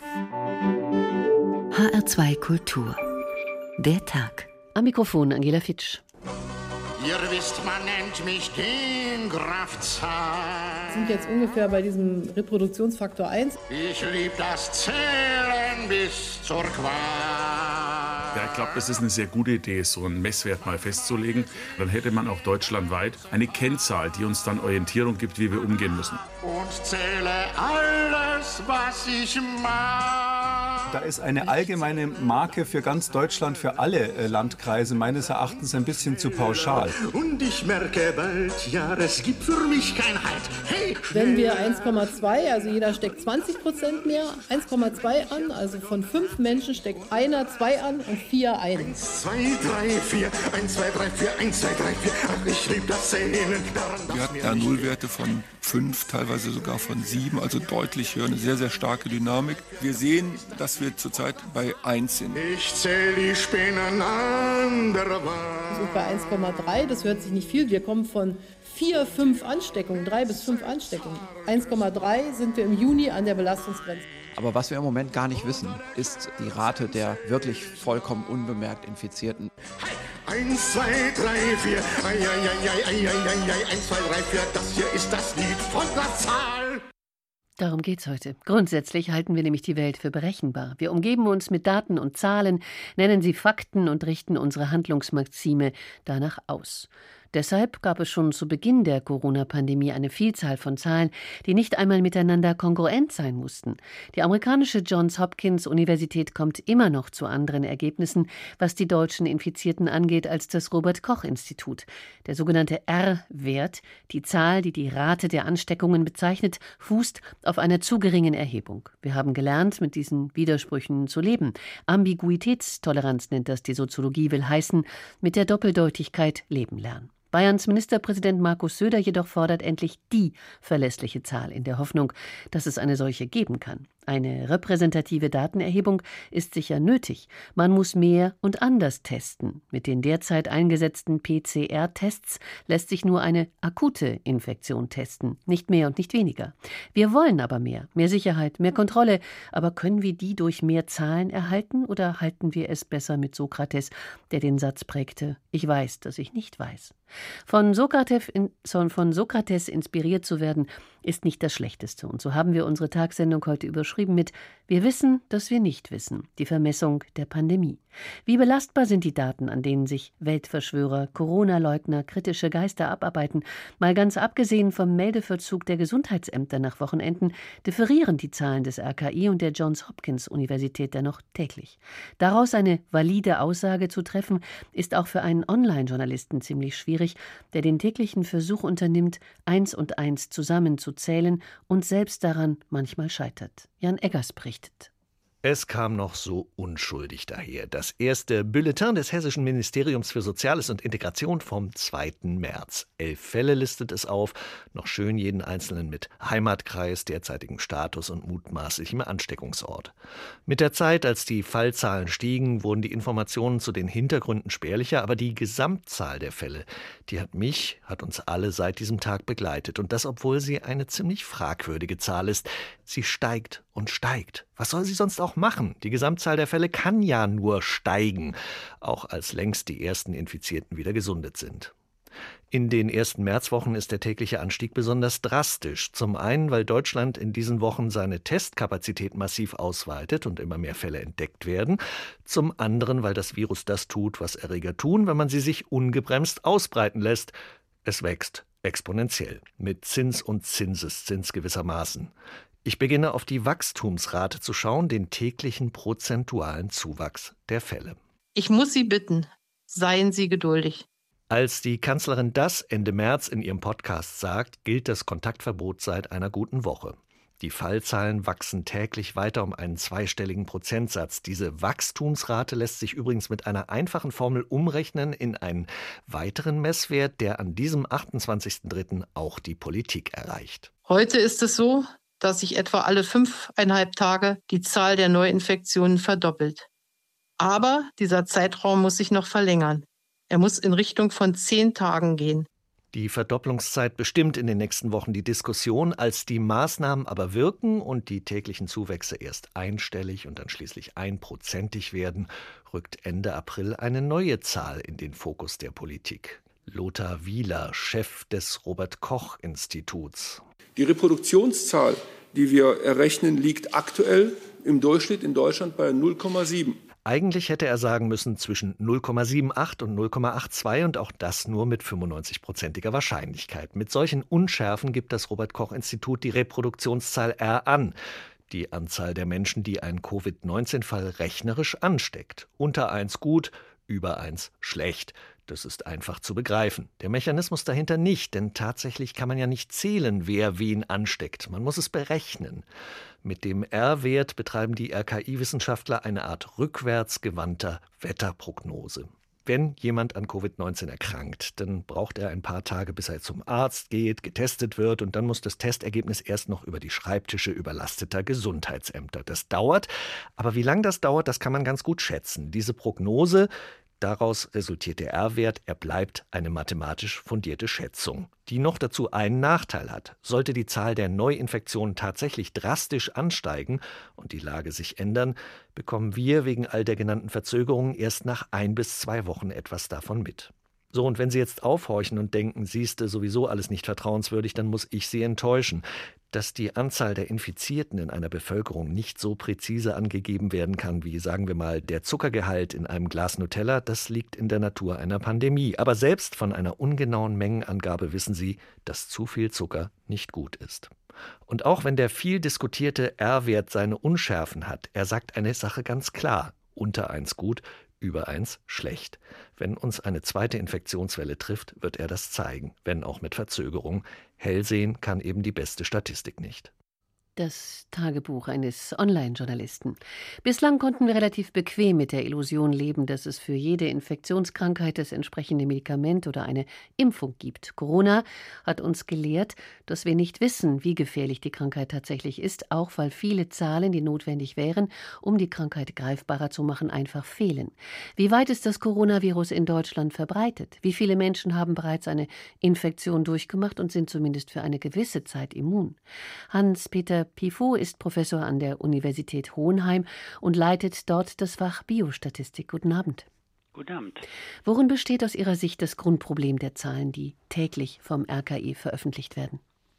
HR2 Kultur. Der Tag. Am Mikrofon Angela Fitsch. Ihr wisst, man nennt mich den Graf Zahl. Wir sind jetzt ungefähr bei diesem Reproduktionsfaktor 1. Ich lieb das Zählen bis zur Qual. Ja, ich glaube, das ist eine sehr gute Idee, so einen Messwert mal festzulegen. Dann hätte man auch deutschlandweit eine Kennzahl, die uns dann Orientierung gibt, wie wir umgehen müssen. Und zähle alles, was ich mag. Da ist eine allgemeine Marke für ganz Deutschland, für alle Landkreise meines Erachtens ein bisschen zu pauschal. Und ich merke bald, ja, es gibt für mich kein Halt. Hey, Wenn wir 1,2, also jeder steckt 20% mehr, 1,2 an, also von 5 Menschen steckt einer 2 an und 4 ein. 1, 2, 3, 4, 1, 2, 3, 4, 1, 2, 3, 4. Ach, ich lieb das Zählen. Wir hatten ja Nullwerte von 5, teilweise sogar von 7, also deutlich höher, eine sehr, sehr starke Dynamik. Wir sehen, dass wir zurzeit bei 1 sind. Ich zähl die Spinnen an der Wand. Wir sind bei 1,3, das hört sich nicht viel. Wir kommen von 4, 5 Ansteckungen, 3 bis 5 Ansteckungen. 1,3 sind wir im Juni an der Belastungsgrenze. Aber was wir im Moment gar nicht wissen, ist die Rate der wirklich vollkommen unbemerkt Infizierten. 1, 2, 3, 4, ei, ei, ei, ei, ei, ei, ei, 1, 2, 3, 4, das hier ist das Lied von der Zahl. Darum geht's heute. Grundsätzlich halten wir nämlich die Welt für berechenbar. Wir umgeben uns mit Daten und Zahlen, nennen sie Fakten und richten unsere Handlungsmaxime danach aus. Deshalb gab es schon zu Beginn der Corona-Pandemie eine Vielzahl von Zahlen, die nicht einmal miteinander kongruent sein mussten. Die amerikanische Johns Hopkins Universität kommt immer noch zu anderen Ergebnissen, was die deutschen Infizierten angeht, als das Robert-Koch-Institut. Der sogenannte R-Wert, die Zahl, die die Rate der Ansteckungen bezeichnet, fußt auf einer zu geringen Erhebung. Wir haben gelernt, mit diesen Widersprüchen zu leben. Ambiguitätstoleranz nennt das die Soziologie, will heißen, mit der Doppeldeutigkeit leben lernen. Bayerns Ministerpräsident Markus Söder jedoch fordert endlich die verlässliche Zahl in der Hoffnung, dass es eine solche geben kann. Eine repräsentative Datenerhebung ist sicher nötig. Man muss mehr und anders testen. Mit den derzeit eingesetzten PCR-Tests lässt sich nur eine akute Infektion testen, nicht mehr und nicht weniger. Wir wollen aber mehr Sicherheit, mehr Kontrolle. Aber können wir die durch mehr Zahlen erhalten oder halten wir es besser mit Sokrates, der den Satz prägte: Ich weiß, dass ich nicht weiß. Von Sokrates inspiriert zu werden, ist nicht das Schlechteste. Und so haben wir unsere Tagsendung heute überschrieben mit Wir wissen, dass wir nicht wissen. Die Vermessung der Pandemie. Wie belastbar sind die Daten, an denen sich Weltverschwörer, Corona-Leugner, kritische Geister abarbeiten? Mal ganz abgesehen vom Meldeverzug der Gesundheitsämter nach Wochenenden, differieren die Zahlen des RKI und der Johns Hopkins Universität dennoch täglich. Daraus eine valide Aussage zu treffen, ist auch für einen Online-Journalisten ziemlich schwierig, der den täglichen Versuch unternimmt, 1 und 1 zusammenzuzählen und selbst daran manchmal scheitert. Jan Eggers berichtet. Es kam noch so unschuldig daher. Das erste Bulletin des Hessischen Ministeriums für Soziales und Integration vom 2. März. 11 Fälle listet es auf, noch schön jeden einzelnen mit Heimatkreis, derzeitigem Status und mutmaßlichem Ansteckungsort. Mit der Zeit, als die Fallzahlen stiegen, wurden die Informationen zu den Hintergründen spärlicher, aber die Gesamtzahl der Fälle, die hat uns alle seit diesem Tag begleitet. Und das, obwohl sie eine ziemlich fragwürdige Zahl ist. Sie steigt und steigt. Was soll sie sonst auch machen? Die Gesamtzahl der Fälle kann ja nur steigen, auch als längst die ersten Infizierten wieder gesundet sind. In den ersten Märzwochen ist der tägliche Anstieg besonders drastisch. Zum einen, weil Deutschland in diesen Wochen seine Testkapazität massiv ausweitet und immer mehr Fälle entdeckt werden. Zum anderen, weil das Virus das tut, was Erreger tun, wenn man sie sich ungebremst ausbreiten lässt. Es wächst exponentiell, mit Zins und Zinseszins gewissermaßen. Ich beginne auf die Wachstumsrate zu schauen, den täglichen prozentualen Zuwachs der Fälle. Ich muss Sie bitten, seien Sie geduldig. Als die Kanzlerin das Ende März in ihrem Podcast sagt, gilt das Kontaktverbot seit einer guten Woche. Die Fallzahlen wachsen täglich weiter um einen zweistelligen Prozentsatz. Diese Wachstumsrate lässt sich übrigens mit einer einfachen Formel umrechnen in einen weiteren Messwert, der an diesem 28.03. auch die Politik erreicht. Heute ist es so, dass sich etwa alle 5,5 Tage die Zahl der Neuinfektionen verdoppelt. Aber dieser Zeitraum muss sich noch verlängern. Er muss in Richtung von 10 Tagen gehen. Die Verdopplungszeit bestimmt in den nächsten Wochen die Diskussion. Als die Maßnahmen aber wirken und die täglichen Zuwächse erst einstellig und dann schließlich 1%ig werden, rückt Ende April eine neue Zahl in den Fokus der Politik. Lothar Wieler, Chef des Robert-Koch-Instituts. Die Reproduktionszahl, die wir errechnen, liegt aktuell im Durchschnitt in Deutschland bei 0,7. Eigentlich hätte er sagen müssen zwischen 0,78 und 0,82 und auch das nur mit 95%iger Wahrscheinlichkeit. Mit solchen Unschärfen gibt das Robert-Koch-Institut die Reproduktionszahl R an. Die Anzahl der Menschen, die einen Covid-19-Fall rechnerisch ansteckt. Unter 1 gut, über 1 schlecht. Das ist einfach zu begreifen. Der Mechanismus dahinter nicht, denn tatsächlich kann man ja nicht zählen, wer wen ansteckt. Man muss es berechnen. Mit dem R-Wert betreiben die RKI-Wissenschaftler eine Art rückwärtsgewandter Wetterprognose. Wenn jemand an Covid-19 erkrankt, dann braucht er ein paar Tage, bis er zum Arzt geht, getestet wird und dann muss das Testergebnis erst noch über die Schreibtische überlasteter Gesundheitsämter. Das dauert, aber wie lange das dauert, das kann man ganz gut schätzen. Diese Prognose, daraus resultiert der R-Wert, er bleibt eine mathematisch fundierte Schätzung, die noch dazu einen Nachteil hat. Sollte die Zahl der Neuinfektionen tatsächlich drastisch ansteigen und die Lage sich ändern, bekommen wir wegen all der genannten Verzögerungen erst nach 1 bis 2 Wochen etwas davon mit. So, und wenn Sie jetzt aufhorchen und denken, siehste sowieso alles nicht vertrauenswürdig, dann muss ich Sie enttäuschen. Dass die Anzahl der Infizierten in einer Bevölkerung nicht so präzise angegeben werden kann wie, sagen wir mal, der Zuckergehalt in einem Glas Nutella, das liegt in der Natur einer Pandemie. Aber selbst von einer ungenauen Mengenangabe wissen Sie, dass zu viel Zucker nicht gut ist. Und auch wenn der viel diskutierte R-Wert seine Unschärfen hat, er sagt eine Sache ganz klar: unter 1 gut, über 1 schlecht. Wenn uns eine zweite Infektionswelle trifft, wird er das zeigen, wenn auch mit Verzögerung. Hell sehen kann eben die beste Statistik nicht. Das Tagebuch eines Online-Journalisten. Bislang konnten wir relativ bequem mit der Illusion leben, dass es für jede Infektionskrankheit das entsprechende Medikament oder eine Impfung gibt. Corona hat uns gelehrt, dass wir nicht wissen, wie gefährlich die Krankheit tatsächlich ist, auch weil viele Zahlen, die notwendig wären, um die Krankheit greifbarer zu machen, einfach fehlen. Wie weit ist das Coronavirus in Deutschland verbreitet? Wie viele Menschen haben bereits eine Infektion durchgemacht und sind zumindest für eine gewisse Zeit immun? Hans-Peter Pifo ist Professor an der Universität Hohenheim und leitet dort das Fach Biostatistik. Guten Abend. Guten Abend. Worin besteht aus Ihrer Sicht das Grundproblem der Zahlen, die täglich vom RKI veröffentlicht werden?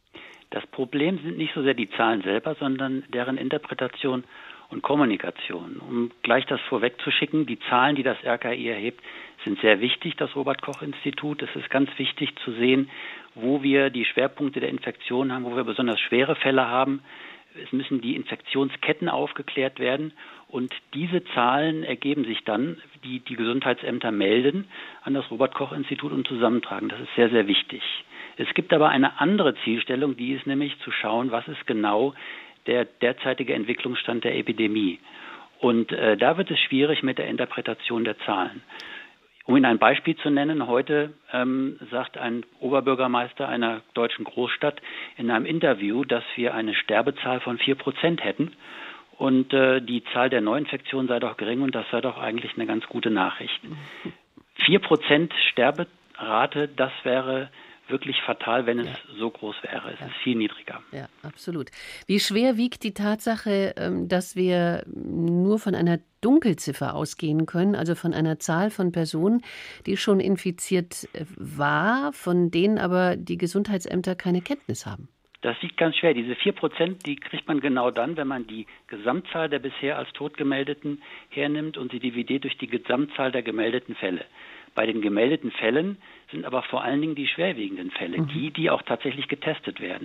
Das Problem sind nicht so sehr die Zahlen selber, sondern deren Interpretation und Kommunikation. Um gleich das vorwegzuschicken, die Zahlen, die das RKI erhebt, sind sehr wichtig, das Robert-Koch-Institut. Es ist ganz wichtig zu sehen, wo wir die Schwerpunkte der Infektion haben, wo wir besonders schwere Fälle haben. Es müssen die Infektionsketten aufgeklärt werden und diese Zahlen ergeben sich dann, die die Gesundheitsämter melden, an das Robert-Koch-Institut und zusammentragen. Das ist sehr, sehr wichtig. Es gibt aber eine andere Zielstellung, die ist nämlich zu schauen, was ist genau der derzeitige Entwicklungsstand der Epidemie. Und da wird es schwierig mit der Interpretation der Zahlen. Um Ihnen ein Beispiel zu nennen, heute sagt ein Oberbürgermeister einer deutschen Großstadt in einem Interview, dass wir eine Sterbezahl von 4% hätten und die Zahl der Neuinfektionen sei doch gering und das sei doch eigentlich eine ganz gute Nachricht. 4% Sterberate, das wäre wirklich fatal, wenn es so groß wäre. Es ist viel niedriger. Ja, absolut. Wie schwer wiegt die Tatsache, dass wir nur von einer Dunkelziffer ausgehen können, also von einer Zahl von Personen, die schon infiziert war, von denen aber die Gesundheitsämter keine Kenntnis haben? Das wiegt ganz schwer. Diese 4%, die kriegt man genau dann, wenn man die Gesamtzahl der bisher als tot gemeldeten hernimmt und sie dividiert durch die Gesamtzahl der gemeldeten Fälle. Bei den gemeldeten Fällen sind aber vor allen Dingen die schwerwiegenden Fälle, die auch tatsächlich getestet werden.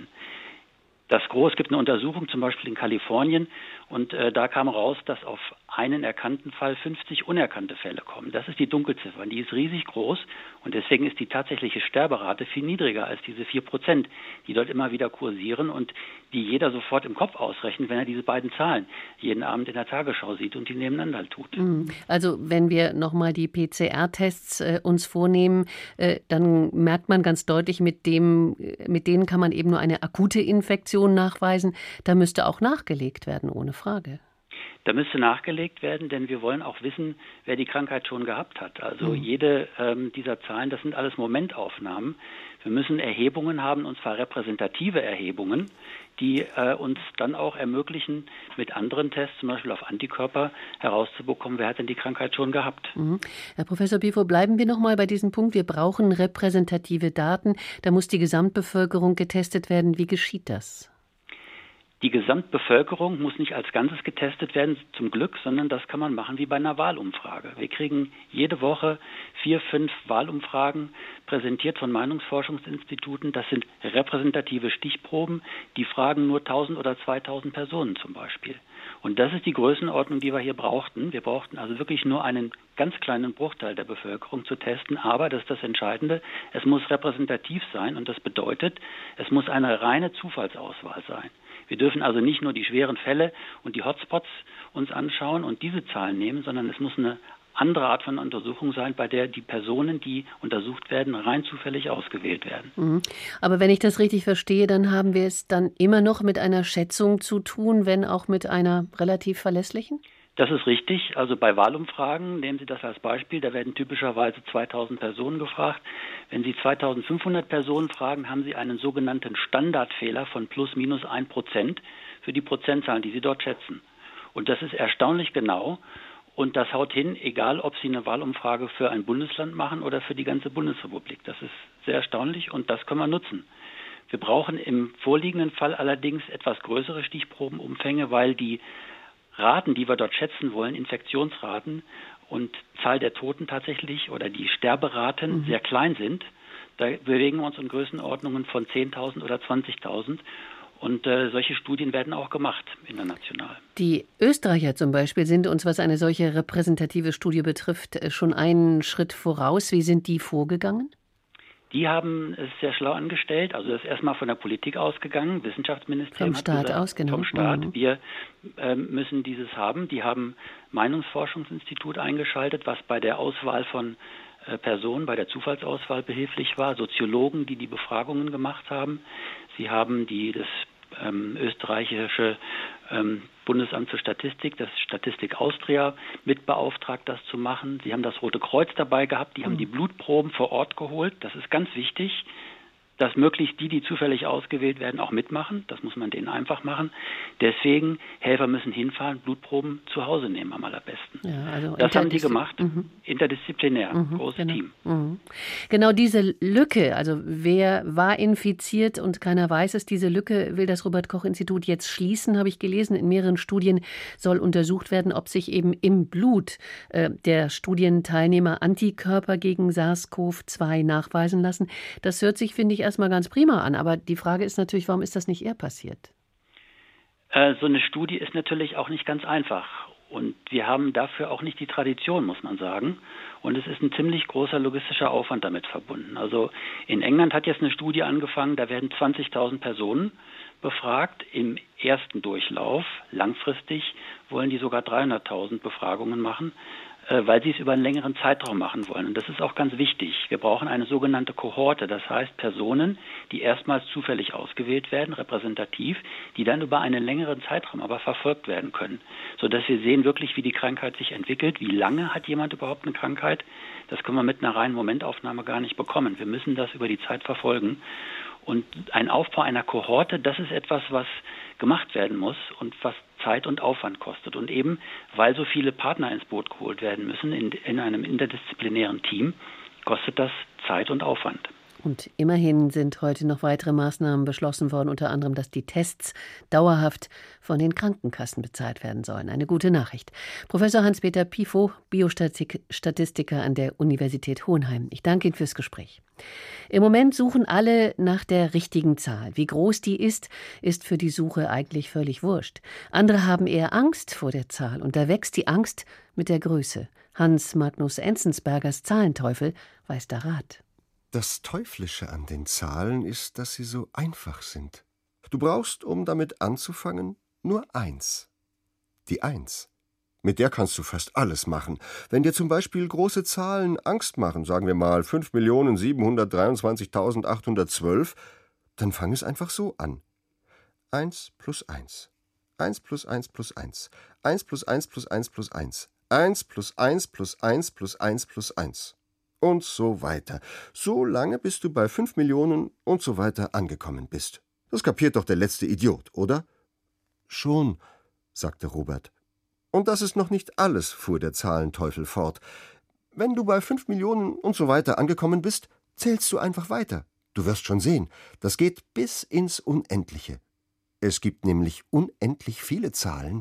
Es gibt eine Untersuchung, zum Beispiel in Kalifornien, und da kam raus, dass auf einen erkannten Fall 50 unerkannte Fälle kommen. Das ist die Dunkelziffer, und die ist riesig groß und deswegen ist die tatsächliche Sterberate viel niedriger als diese 4%, die dort immer wieder kursieren und die jeder sofort im Kopf ausrechnet, wenn er diese beiden Zahlen jeden Abend in der Tagesschau sieht und die nebeneinander tut. Also wenn wir nochmal die PCR-Tests uns vornehmen, dann merkt man ganz deutlich, mit denen kann man eben nur eine akute Infektion nachweisen. Da müsste auch nachgelegt werden, ohne Frage. Da müsste nachgelegt werden, denn wir wollen auch wissen, wer die Krankheit schon gehabt hat. Also jede dieser Zahlen, das sind alles Momentaufnahmen. Wir müssen Erhebungen haben, und zwar repräsentative Erhebungen, die uns dann auch ermöglichen, mit anderen Tests, zum Beispiel auf Antikörper, herauszubekommen, wer hat denn die Krankheit schon gehabt. Herr Professor Pifo, bleiben wir noch mal bei diesem Punkt. Wir brauchen repräsentative Daten. Da muss die Gesamtbevölkerung getestet werden. Wie geschieht das? Die Gesamtbevölkerung muss nicht als Ganzes getestet werden, zum Glück, sondern das kann man machen wie bei einer Wahlumfrage. Wir kriegen jede Woche 4, 5 Wahlumfragen präsentiert von Meinungsforschungsinstituten. Das sind repräsentative Stichproben, die fragen nur 1000 oder 2000 Personen zum Beispiel. Und das ist die Größenordnung, die wir hier brauchten. Wir brauchten also wirklich nur einen ganz kleinen Bruchteil der Bevölkerung zu testen. Aber, das ist das Entscheidende, es muss repräsentativ sein. Und das bedeutet, es muss eine reine Zufallsauswahl sein. Wir dürfen also nicht nur die schweren Fälle und die Hotspots uns anschauen und diese Zahlen nehmen, sondern es muss eine andere Art von Untersuchung sein, bei der die Personen, die untersucht werden, rein zufällig ausgewählt werden. Aber wenn ich das richtig verstehe, dann haben wir es dann immer noch mit einer Schätzung zu tun, wenn auch mit einer relativ verlässlichen? Das ist richtig. Also bei Wahlumfragen, nehmen Sie das als Beispiel, da werden typischerweise 2000 Personen gefragt. Wenn Sie 2500 Personen fragen, haben Sie einen sogenannten Standardfehler von plus minus 1% für die Prozentzahlen, die Sie dort schätzen. Und das ist erstaunlich genau. Und das haut hin, egal ob Sie eine Wahlumfrage für ein Bundesland machen oder für die ganze Bundesrepublik. Das ist sehr erstaunlich und das können wir nutzen. Wir brauchen im vorliegenden Fall allerdings etwas größere Stichprobenumfänge, weil die Raten, die wir dort schätzen wollen, Infektionsraten und Zahl der Toten tatsächlich oder die Sterberaten sehr klein sind. Da bewegen wir uns in Größenordnungen von 10.000 oder 20.000. Und solche Studien werden auch gemacht international. Die Österreicher zum Beispiel sind uns, was eine solche repräsentative Studie betrifft, schon einen Schritt voraus. Wie sind die vorgegangen? Die haben es sehr schlau angestellt. Also das ist erstmal von der Politik ausgegangen. Wissenschaftsministerium vom Staat hat aus, genau. Vom Staat. Wir müssen dieses haben. Die haben Meinungsforschungsinstitut eingeschaltet, was bei der Auswahl von Personen, bei der Zufallsauswahl behilflich war. Soziologen, die Befragungen gemacht haben. Sie haben das österreichische Bundesamt für Statistik, das Statistik Austria, mit beauftragt, das zu machen. Sie haben das Rote Kreuz dabei gehabt, die haben die Blutproben vor Ort geholt. Das ist ganz wichtig, dass möglichst die zufällig ausgewählt werden, auch mitmachen. Das muss man denen einfach machen. Deswegen, Helfer müssen hinfahren, Blutproben zu Hause nehmen am allerbesten. Ja, also das haben die gemacht, interdisziplinär, großes Team. Genau diese Lücke, also wer war infiziert und keiner weiß es, diese Lücke will das Robert-Koch-Institut jetzt schließen, habe ich gelesen. In mehreren Studien soll untersucht werden, ob sich eben im Blut der Studienteilnehmer Antikörper gegen SARS-CoV-2 nachweisen lassen. Das hört sich, finde ich, erstmal ganz prima an, aber die Frage ist natürlich, warum ist das nicht eher passiert? So eine Studie ist natürlich auch nicht ganz einfach und wir haben dafür auch nicht die Tradition, muss man sagen, und es ist ein ziemlich großer logistischer Aufwand damit verbunden. Also in England hat jetzt eine Studie angefangen, da werden 20.000 Personen befragt im ersten Durchlauf. Langfristig wollen die sogar 300.000 Befragungen machen, weil sie es über einen längeren Zeitraum machen wollen. Und das ist auch ganz wichtig. Wir brauchen eine sogenannte Kohorte, das heißt Personen, die erstmals zufällig ausgewählt werden, repräsentativ, die dann über einen längeren Zeitraum aber verfolgt werden können, sodass wir sehen wirklich, wie die Krankheit sich entwickelt, wie lange hat jemand überhaupt eine Krankheit. Das können wir mit einer reinen Momentaufnahme gar nicht bekommen. Wir müssen das über die Zeit verfolgen. Und ein Aufbau einer Kohorte, das ist etwas, was gemacht werden muss und was Zeit und Aufwand kostet. Und eben, weil so viele Partner ins Boot geholt werden müssen in einem interdisziplinären Team, kostet das Zeit und Aufwand. Und immerhin sind heute noch weitere Maßnahmen beschlossen worden, unter anderem, dass die Tests dauerhaft von den Krankenkassen bezahlt werden sollen. Eine gute Nachricht. Professor Hans-Peter Pifo, Biostatistiker an der Universität Hohenheim. Ich danke Ihnen fürs Gespräch. Im Moment suchen alle nach der richtigen Zahl. Wie groß die ist für die Suche eigentlich völlig wurscht. Andere haben eher Angst vor der Zahl und da wächst die Angst mit der Größe. Hans Magnus Enzensbergers Zahlenteufel weiß da Rat. Das Teuflische an den Zahlen ist, dass sie so einfach sind. Du brauchst, um damit anzufangen, nur 1. Die 1. Mit der kannst du fast alles machen. Wenn dir zum Beispiel große Zahlen Angst machen, sagen wir mal 5.723.812, dann fang es einfach so an. 1 plus 1. 1 plus 1 plus 1. 1 plus 1 plus 1 plus 1. 1 plus 1 plus 1 plus 1 plus 1. und so weiter. So lange, bis du bei 5 Millionen und so weiter angekommen bist. Das kapiert doch der letzte Idiot, oder? Schon, sagte Robert. Und das ist noch nicht alles, fuhr der Zahlenteufel fort. Wenn du bei 5 Millionen und so weiter angekommen bist, zählst du einfach weiter. Du wirst schon sehen, das geht bis ins Unendliche. Es gibt nämlich unendlich viele Zahlen.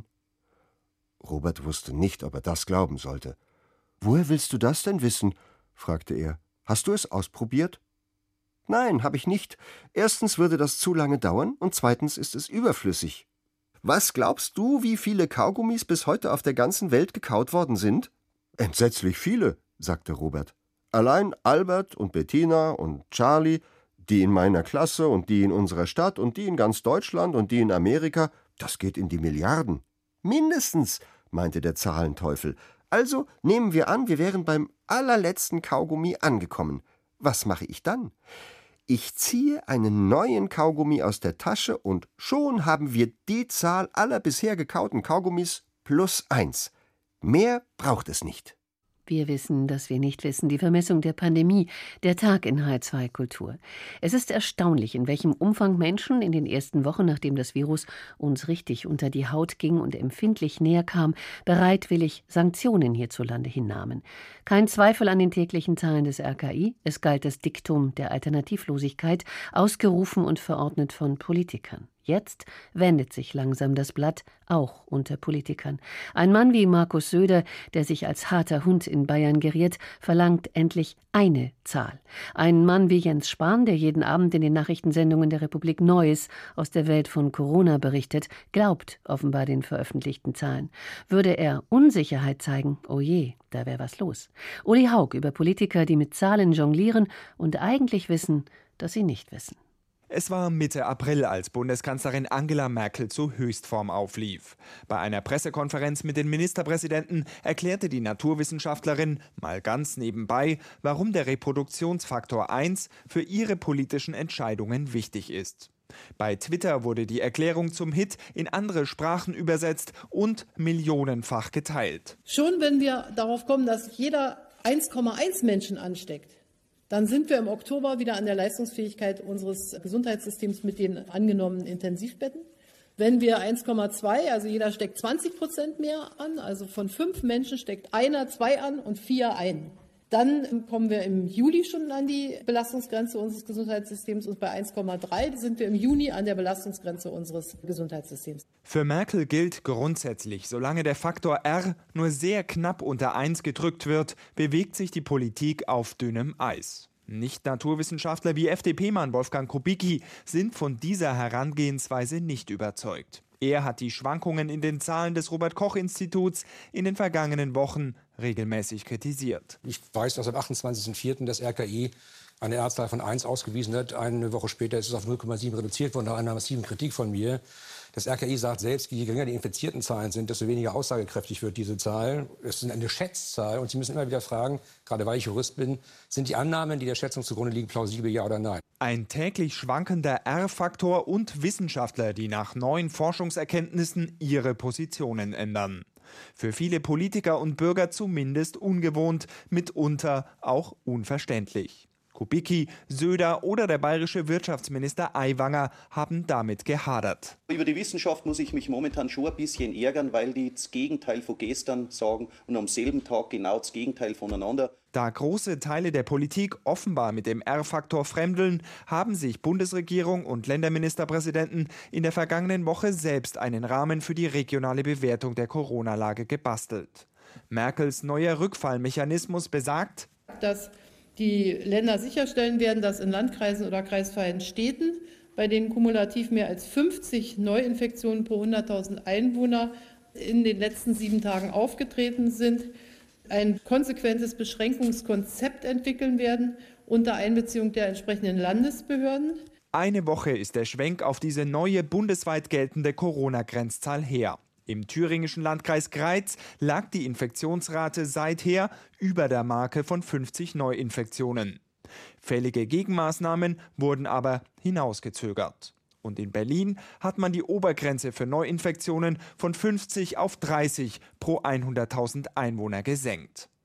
Robert wusste nicht, ob er das glauben sollte. »Woher willst du das denn wissen?« fragte er. »Hast du es ausprobiert?« »Nein, habe ich nicht. Erstens würde das zu lange dauern und zweitens ist es überflüssig.« »Was glaubst du, wie viele Kaugummis bis heute auf der ganzen Welt gekaut worden sind?« »Entsetzlich viele«, sagte Robert. »Allein Albert und Bettina und Charlie, die in meiner Klasse und die in unserer Stadt und die in ganz Deutschland und die in Amerika, das geht in die Milliarden.« »Mindestens«, meinte der Zahlenteufel. »Also nehmen wir an, wir wären beim allerletzten Kaugummi angekommen. Was mache ich dann? Ich ziehe einen neuen Kaugummi aus der Tasche und schon haben wir die Zahl aller bisher gekauten Kaugummis plus 1. Mehr braucht es nicht.« Wir wissen, dass wir nicht wissen. Die Vermessung der Pandemie, der Tag in H2 Kultur. Es ist erstaunlich, in welchem Umfang Menschen in den ersten Wochen, nachdem das Virus uns richtig unter die Haut ging und empfindlich näher kam, bereitwillig Sanktionen hierzulande hinnahmen. Kein Zweifel an den täglichen Zahlen des RKI. Es galt das Diktum der Alternativlosigkeit, ausgerufen und verordnet von Politikern. Jetzt wendet sich langsam das Blatt, auch unter Politikern. Ein Mann wie Markus Söder, der sich als harter Hund in Bayern geriert, verlangt endlich eine Zahl. Ein Mann wie Jens Spahn, der jeden Abend in den Nachrichtensendungen der Republik Neues aus der Welt von Corona berichtet, glaubt offenbar den veröffentlichten Zahlen. Würde er Unsicherheit zeigen, oh je, da wäre was los. Uli Haug über Politiker, die mit Zahlen jonglieren und eigentlich wissen, dass sie nicht wissen. Es war Mitte April, als Bundeskanzlerin Angela Merkel zur Höchstform auflief. Bei einer Pressekonferenz mit den Ministerpräsidenten erklärte die Naturwissenschaftlerin, mal ganz nebenbei, warum der Reproduktionsfaktor 1 für ihre politischen Entscheidungen wichtig ist. Bei Twitter wurde die Erklärung zum Hit in andere Sprachen übersetzt und millionenfach geteilt. Schon wenn wir darauf kommen, dass jeder 1,1 Menschen ansteckt, dann sind wir im Oktober wieder an der Leistungsfähigkeit unseres Gesundheitssystems mit den angenommenen Intensivbetten. Wenn wir 1,2, also jeder steckt 20% mehr an, also von 5 Menschen steckt einer 2 an und 4 ein. Dann kommen wir im Juli schon an die Belastungsgrenze unseres Gesundheitssystems und bei 1,3 sind wir im Juni an der Belastungsgrenze unseres Gesundheitssystems. Für Merkel gilt grundsätzlich, solange der Faktor R nur sehr knapp unter 1 gedrückt wird, bewegt sich die Politik auf dünnem Eis. Nicht-Naturwissenschaftler wie FDP-Mann Wolfgang Kubicki sind von dieser Herangehensweise nicht überzeugt. Er hat die Schwankungen in den Zahlen des Robert-Koch-Instituts in den vergangenen Wochen regelmäßig kritisiert. Ich weiß, dass am 28.04. das RKI eine R-Zahl von 1 ausgewiesen hat. Eine Woche später ist es auf 0,7 reduziert worden, nach einer massiven Kritik von mir. Das RKI sagt selbst, je geringer die infizierten Zahlen sind, desto weniger aussagekräftig wird diese Zahl. Es ist eine Schätzzahl und Sie müssen immer wieder fragen, gerade weil ich Jurist bin, sind die Annahmen, die der Schätzung zugrunde liegen, plausibel, ja oder nein? Ein täglich schwankender R-Faktor und Wissenschaftler, die nach neuen Forschungserkenntnissen ihre Positionen ändern. Für viele Politiker und Bürger zumindest ungewohnt, mitunter auch unverständlich. Kubicki, Söder oder der bayerische Wirtschaftsminister Aiwanger haben damit gehadert. Über die Wissenschaft muss ich mich momentan schon ein bisschen ärgern, weil die das Gegenteil von gestern sagen und am selben Tag genau das Gegenteil voneinander. Da große Teile der Politik offenbar mit dem R-Faktor fremdeln, haben sich Bundesregierung und Länderministerpräsidenten in der vergangenen Woche selbst einen Rahmen für die regionale Bewertung der Corona-Lage gebastelt. Merkels neuer Rückfallmechanismus besagt, dass die Länder sicherstellen werden, dass in Landkreisen oder kreisfreien Städten, bei denen kumulativ mehr als 50 Neuinfektionen pro 100.000 Einwohner in den letzten 7 Tagen aufgetreten sind, ein konsequentes Beschränkungskonzept entwickeln werden unter Einbeziehung der entsprechenden Landesbehörden. Eine Woche ist der Schwenk auf diese neue bundesweit geltende Corona-Grenzzahl her. Im thüringischen Landkreis Greiz lag die Infektionsrate seither über der Marke von 50 Neuinfektionen. Fällige Gegenmaßnahmen wurden aber hinausgezögert. Und in Berlin hat man die Obergrenze für Neuinfektionen von 50 auf 30 pro 100.000 Einwohner gesenkt.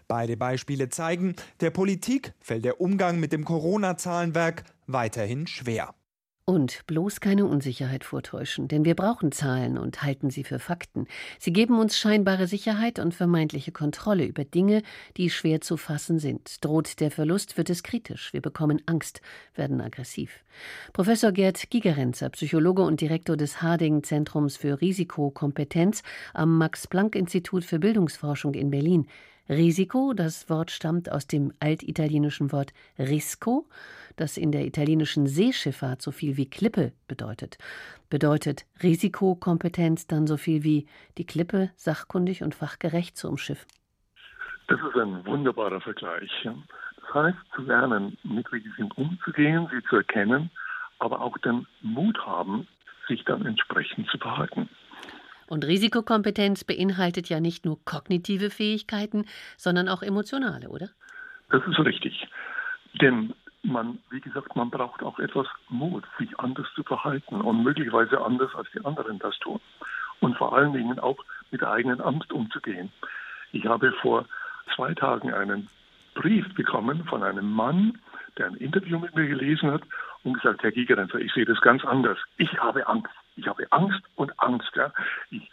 Beide Beispiele zeigen, der Politik fällt der Umgang mit dem Corona-Zahlenwerk weiterhin schwer. Und bloß keine Unsicherheit vortäuschen, denn wir brauchen Zahlen und halten sie für Fakten. Sie geben uns scheinbare Sicherheit und vermeintliche Kontrolle über Dinge, die schwer zu fassen sind. Droht der Verlust, wird es kritisch. Wir bekommen Angst, werden aggressiv. Professor Gerd Gigerenzer, Psychologe und Direktor des Harding-Zentrums für Risikokompetenz am Max-Planck-Institut für Bildungsforschung in Berlin. Risiko, das Wort stammt aus dem altitalienischen Wort risco, das in der italienischen Seeschifffahrt so viel wie Klippe bedeutet. Bedeutet Risikokompetenz dann so viel wie die Klippe sachkundig und fachgerecht zu umschiffen? Das ist ein wunderbarer Vergleich. Das heißt, zu lernen, mit Risiken umzugehen, sie zu erkennen, aber auch den Mut haben, sich dann entsprechend zu verhalten. Und Risikokompetenz beinhaltet ja nicht nur kognitive Fähigkeiten, sondern auch emotionale, oder? Das ist richtig. Denn man braucht auch etwas Mut, sich anders zu verhalten und möglicherweise anders als die anderen das tun. Und vor allen Dingen auch mit der eigenen Angst umzugehen. Ich habe vor 2 Tagen einen Brief bekommen von einem Mann, der ein Interview mit mir gelesen hat und gesagt, Herr Gigerenzer, ich sehe das ganz anders. Ich habe Angst. Ich habe Angst und Angst. Ja. Ich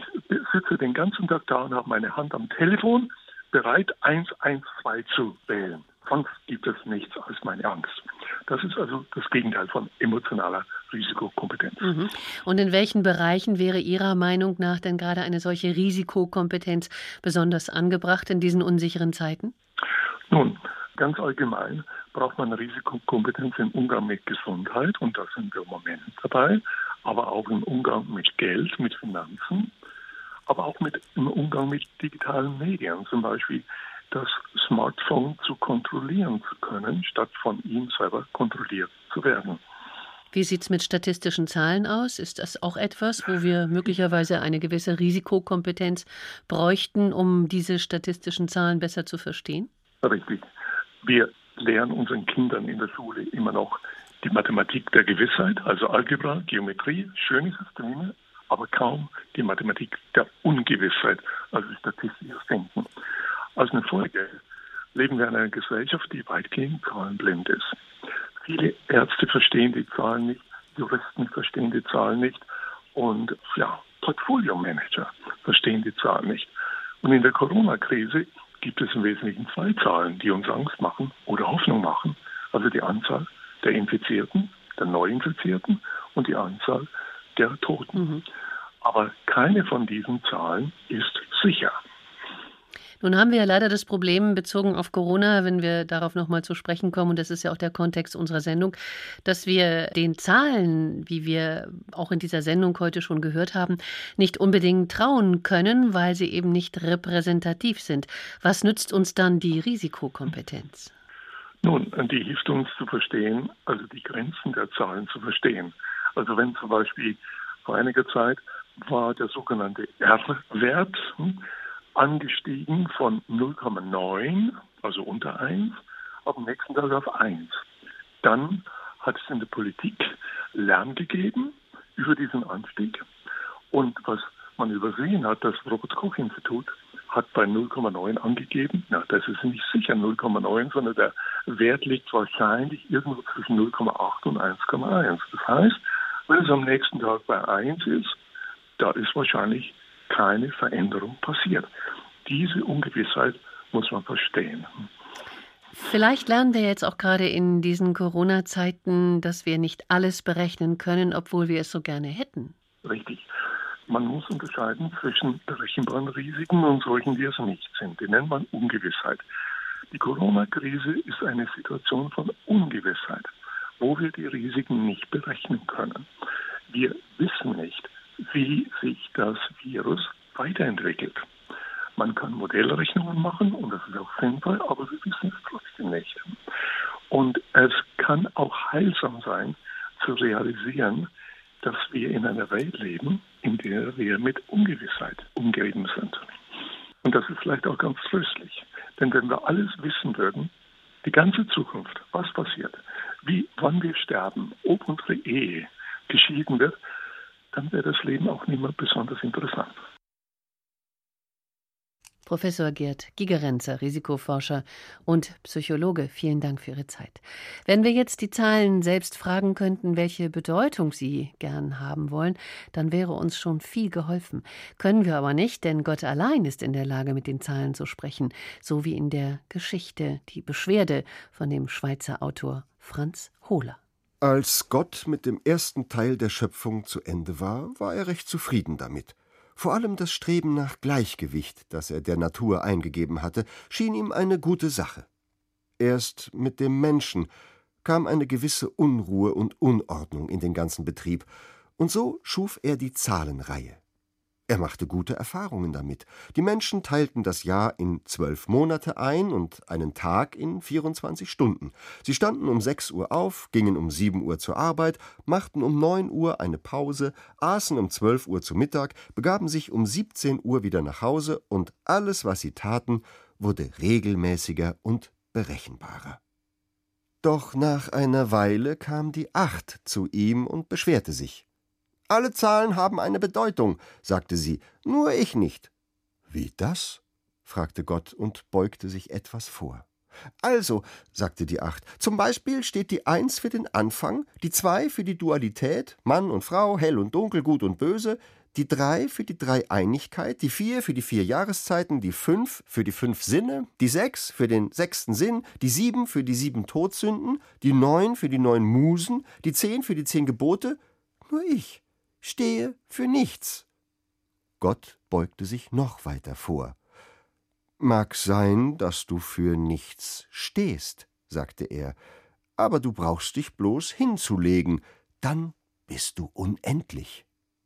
sitze den ganzen Tag da und habe meine Hand am Telefon, bereit 112 zu wählen. Sonst gibt es nichts als meine Angst. Das ist also das Gegenteil von emotionaler Risikokompetenz. Und in welchen Bereichen wäre Ihrer Meinung nach denn gerade eine solche Risikokompetenz besonders angebracht in diesen unsicheren Zeiten? Nun, ganz allgemein braucht man Risikokompetenz im Umgang mit Gesundheit, und da sind wir im Moment dabei, aber auch im Umgang mit Geld, mit Finanzen, aber auch im Umgang mit digitalen Medien, zum Beispiel das Smartphone zu kontrollieren zu können, statt von ihm selber kontrolliert zu werden. Wie sieht es mit statistischen Zahlen aus? Ist das auch etwas, wo wir möglicherweise eine gewisse Risikokompetenz bräuchten, um diese statistischen Zahlen besser zu verstehen? Richtig. Wir lehren unseren Kindern in der Schule immer noch die Mathematik der Gewissheit, also Algebra, Geometrie, schöne Systeme, aber kaum die Mathematik der Ungewissheit, also statistisches Denken. Als eine Folge leben wir in einer Gesellschaft, die weitgehend zahlenblind ist. Viele Ärzte verstehen die Zahlen nicht, Juristen verstehen die Zahlen nicht und Portfolio-Manager verstehen die Zahlen nicht. Und in der Corona-Krise gibt es im Wesentlichen 2 Zahlen, die uns Angst machen oder Hoffnung machen. Also die Anzahl der Infizierten, der Neuinfizierten und die Anzahl der Toten. Aber keine von diesen Zahlen ist sicher. Nun haben wir ja leider das Problem bezogen auf Corona, wenn wir darauf nochmal zu sprechen kommen, und das ist ja auch der Kontext unserer Sendung, dass wir den Zahlen, wie wir auch in dieser Sendung heute schon gehört haben, nicht unbedingt trauen können, weil sie eben nicht repräsentativ sind. Was nützt uns dann die Risikokompetenz? Nun, die hilft uns zu verstehen, also die Grenzen der Zahlen zu verstehen. Also wenn zum Beispiel vor einiger Zeit war der sogenannte R-Wert angestiegen von 0,9, also unter 1, am nächsten Tag auf 1. Dann hat es in der Politik Lärm gegeben über diesen Anstieg. Und was man übersehen hat, das Robert-Koch-Institut hat bei 0,9 angegeben, das ist nicht sicher 0,9, sondern der Wert liegt wahrscheinlich irgendwo zwischen 0,8 und 1,1. Das heißt, wenn es am nächsten Tag bei 1 ist, da ist wahrscheinlich keine Veränderung passiert. Diese Ungewissheit muss man verstehen. Vielleicht lernen wir jetzt auch gerade in diesen Corona-Zeiten, dass wir nicht alles berechnen können, obwohl wir es so gerne hätten. Richtig. Man muss unterscheiden zwischen berechenbaren Risiken und solchen, die es nicht sind. Die nennt man Ungewissheit. Die Corona-Krise ist eine Situation von Ungewissheit, wo wir die Risiken nicht berechnen können. Wir wissen nicht, wie sich das Virus weiterentwickelt. Man kann Modellrechnungen machen und das ist auch sinnvoll, aber wir wissen es trotzdem nicht. Und es kann auch heilsam sein, zu realisieren, dass wir in einer Welt leben, in der wir mit Ungewissheit umgeben sind. Und das ist vielleicht auch ganz tröstlich. Denn wenn wir alles wissen würden, die ganze Zukunft, was passiert, wann wir sterben, ob unsere Ehe geschieden wird, dann wäre das Leben auch nicht mehr besonders interessant. Professor Gerd Gigerenzer, Risikoforscher und Psychologe, vielen Dank für Ihre Zeit. Wenn wir jetzt die Zahlen selbst fragen könnten, welche Bedeutung sie gern haben wollen, dann wäre uns schon viel geholfen. Können wir aber nicht, denn Gott allein ist in der Lage, mit den Zahlen zu sprechen, so wie in der Geschichte Die Beschwerde von dem Schweizer Autor Franz Hohler. Als Gott mit dem ersten Teil der Schöpfung zu Ende war, war er recht zufrieden damit. Vor allem das Streben nach Gleichgewicht, das er der Natur eingegeben hatte, schien ihm eine gute Sache. Erst mit dem Menschen kam eine gewisse Unruhe und Unordnung in den ganzen Betrieb, und so schuf er die Zahlenreihe. Er machte gute Erfahrungen damit. Die Menschen teilten das Jahr in 12 Monate ein und einen Tag in 24 Stunden. Sie standen um 6 Uhr auf, gingen um 7 Uhr zur Arbeit, machten um 9 Uhr eine Pause, aßen um 12 Uhr zu Mittag, begaben sich um 17 Uhr wieder nach Hause, und alles, was sie taten, wurde regelmäßiger und berechenbarer. Doch nach einer Weile kam die 8 zu ihm und beschwerte sich. »Alle Zahlen haben eine Bedeutung«, sagte sie, »nur ich nicht.« »Wie das?« fragte Gott und beugte sich etwas vor. »Also«, sagte die 8, »zum Beispiel steht die 1 für den Anfang, die 2 für die Dualität, Mann und Frau, hell und dunkel, gut und böse, die 3 für die Dreieinigkeit, die 4 für die 4 Jahreszeiten, die 5 für die 5 Sinne, die 6 für den 6. Sinn, die 7 für die 7 Todsünden, die 9 für die 9 Musen, die 10 für die 10 Gebote, nur ich stehe für nichts.« Gott beugte sich noch weiter vor. »Mag sein, dass du für nichts stehst«, sagte er, »aber du brauchst dich bloß hinzulegen, dann bist du unendlich.«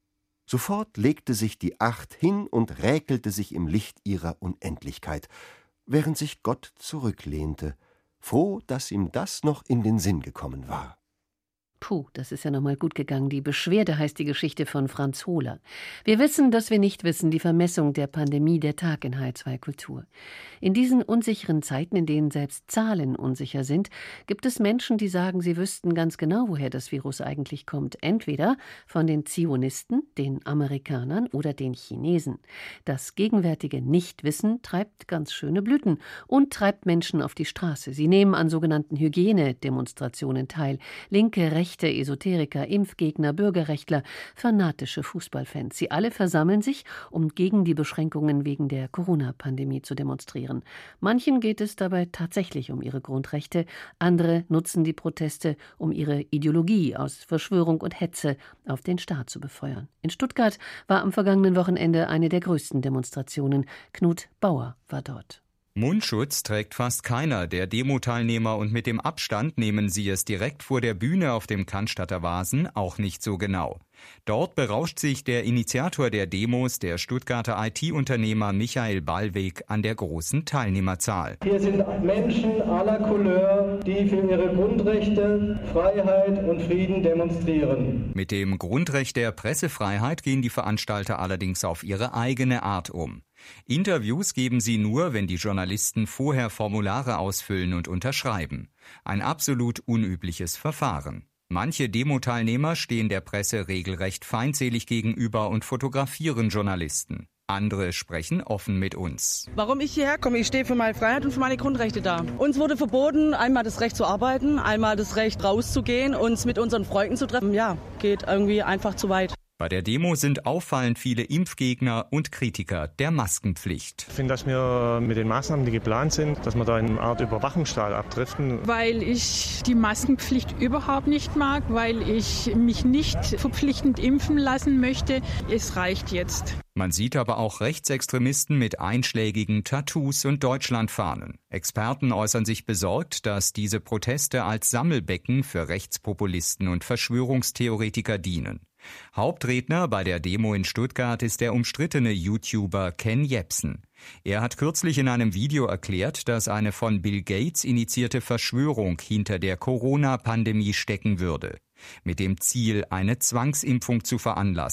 Sofort legte sich die 8 hin und räkelte sich im Licht ihrer Unendlichkeit, während sich Gott zurücklehnte, froh, dass ihm das noch in den Sinn gekommen war. Puh, das ist ja nochmal gut gegangen. Die Beschwerde heißt die Geschichte von Franz Hohler. Wir wissen, dass wir nicht wissen, die Vermessung der Pandemie, der Tag in H2 Kultur. In diesen unsicheren Zeiten, in denen selbst Zahlen unsicher sind, gibt es Menschen, die sagen, sie wüssten ganz genau, woher das Virus eigentlich kommt. Entweder von den Zionisten, den Amerikanern oder den Chinesen. Das gegenwärtige Nichtwissen treibt ganz schöne Blüten und treibt Menschen auf die Straße. Sie nehmen an sogenannten Hygienedemonstrationen teil. Linke, rechte Esoteriker, Impfgegner, Bürgerrechtler, fanatische Fußballfans. Sie alle versammeln sich, um gegen die Beschränkungen wegen der Corona-Pandemie zu demonstrieren. Manchen geht es dabei tatsächlich um ihre Grundrechte, andere nutzen die Proteste, um ihre Ideologie aus Verschwörung und Hetze auf den Staat zu befeuern. In Stuttgart war am vergangenen Wochenende eine der größten Demonstrationen. Knut Bauer war dort. Mundschutz trägt fast keiner der Demo-Teilnehmer und mit dem Abstand nehmen sie es direkt vor der Bühne auf dem Cannstatter Wasen auch nicht so genau. Dort berauscht sich der Initiator der Demos, der Stuttgarter IT-Unternehmer Michael Ballweg, an der großen Teilnehmerzahl. Hier sind Menschen aller Couleur, die für ihre Grundrechte, Freiheit und Frieden demonstrieren. Mit dem Grundrecht der Pressefreiheit gehen die Veranstalter allerdings auf ihre eigene Art um. Interviews geben sie nur, wenn die Journalisten vorher Formulare ausfüllen und unterschreiben. Ein absolut unübliches Verfahren. Manche Demo-Teilnehmer stehen der Presse regelrecht feindselig gegenüber und fotografieren Journalisten. Andere sprechen offen mit uns. Warum ich hierher komme? Ich stehe für meine Freiheit und für meine Grundrechte da. Uns wurde verboten, einmal das Recht zu arbeiten, einmal das Recht rauszugehen, uns mit unseren Freunden zu treffen. Ja, geht irgendwie einfach zu weit. Bei der Demo sind auffallend viele Impfgegner und Kritiker der Maskenpflicht. Ich finde, dass wir mit den Maßnahmen, die geplant sind, dass wir da in eine Art Überwachungsstaat abdriften. Weil ich die Maskenpflicht überhaupt nicht mag, weil ich mich nicht verpflichtend impfen lassen möchte. Es reicht jetzt. Man sieht aber auch Rechtsextremisten mit einschlägigen Tattoos und Deutschlandfahnen. Experten äußern sich besorgt, dass diese Proteste als Sammelbecken für Rechtspopulisten und Verschwörungstheoretiker dienen. Hauptredner bei der Demo in Stuttgart ist der umstrittene YouTuber Ken Jebsen. Er hat kürzlich in einem Video erklärt, dass eine von Bill Gates initiierte Verschwörung hinter der Corona-Pandemie stecken würde, mit dem Ziel, eine Zwangsimpfung zu veranlassen.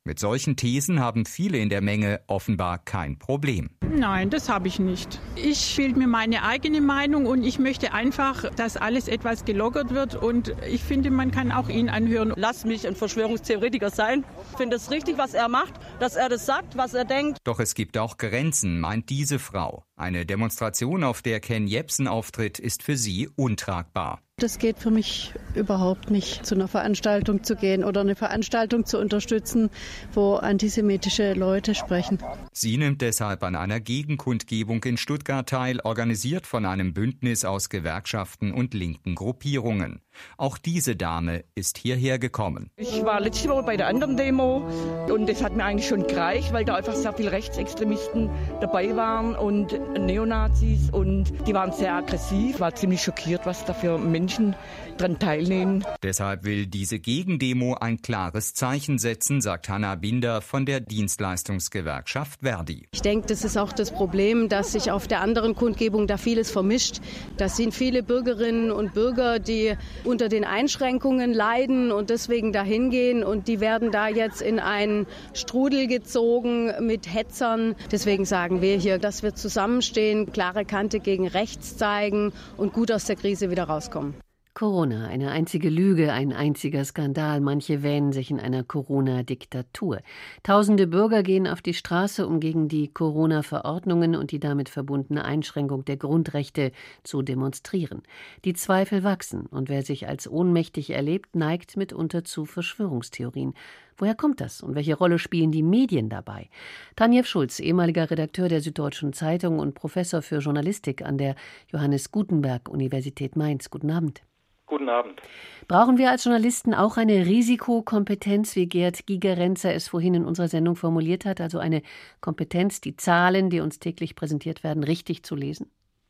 Mit solchen Thesen haben viele in der Menge offenbar kein Problem. Nein, das habe ich nicht. Ich bilde mir meine eigene Meinung und ich möchte einfach, dass alles etwas gelockert wird und ich finde, man kann auch ihn anhören. Lass mich ein Verschwörungstheoretiker sein. Ich finde es richtig, was er macht, dass er das sagt, was er denkt. Doch es gibt auch Grenzen, meint diese Frau. Eine Demonstration, auf der Ken Jebsen auftritt, ist für sie untragbar. Das geht für mich überhaupt nicht, zu einer Veranstaltung zu gehen oder eine Veranstaltung zu unterstützen, wo antisemitische Leute sprechen. Sie nimmt deshalb an einer Gegenkundgebung in Stuttgart teil, organisiert von einem Bündnis aus Gewerkschaften und linken Gruppierungen. Auch diese Dame ist hierher gekommen. Ich war letzte Woche bei der anderen Demo und das hat mir eigentlich schon gereicht, weil da einfach sehr viele Rechtsextremisten dabei waren und Neonazis und die waren sehr aggressiv. Ich war ziemlich schockiert, was da für Menschen dran teilnehmen. Deshalb will diese Gegendemo ein klares Zeichen setzen, sagt Hanna Binder von der Dienstleistungsgewerkschaft Verdi. Ich denke, das ist auch das Problem, dass sich auf der anderen Kundgebung da vieles vermischt. Das sind viele Bürgerinnen und Bürger, die unter den Einschränkungen leiden und deswegen dahin gehen und die werden da jetzt in einen Strudel gezogen mit Hetzern. Deswegen sagen wir hier, dass wir zusammenstehen, klare Kante gegen rechts zeigen und gut aus der Krise wieder rauskommen. Corona, eine einzige Lüge, ein einziger Skandal. Manche wähnen sich in einer Corona-Diktatur. Tausende Bürger gehen auf die Straße, um gegen die Corona-Verordnungen und die damit verbundene Einschränkung der Grundrechte zu demonstrieren. Die Zweifel wachsen und wer sich als ohnmächtig erlebt, neigt mitunter zu Verschwörungstheorien. Woher kommt das und welche Rolle spielen die Medien dabei? Tanjew Schulz, ehemaliger Redakteur der Süddeutschen Zeitung und Professor für Journalistik an der Johannes Gutenberg Universität Mainz. Guten Abend. Guten Abend. Brauchen wir als Journalisten auch eine Risikokompetenz, wie Gerd Gigerenzer es vorhin in unserer Sendung formuliert hat, also eine Kompetenz, die Zahlen, die uns täglich präsentiert werden, richtig zu lesen?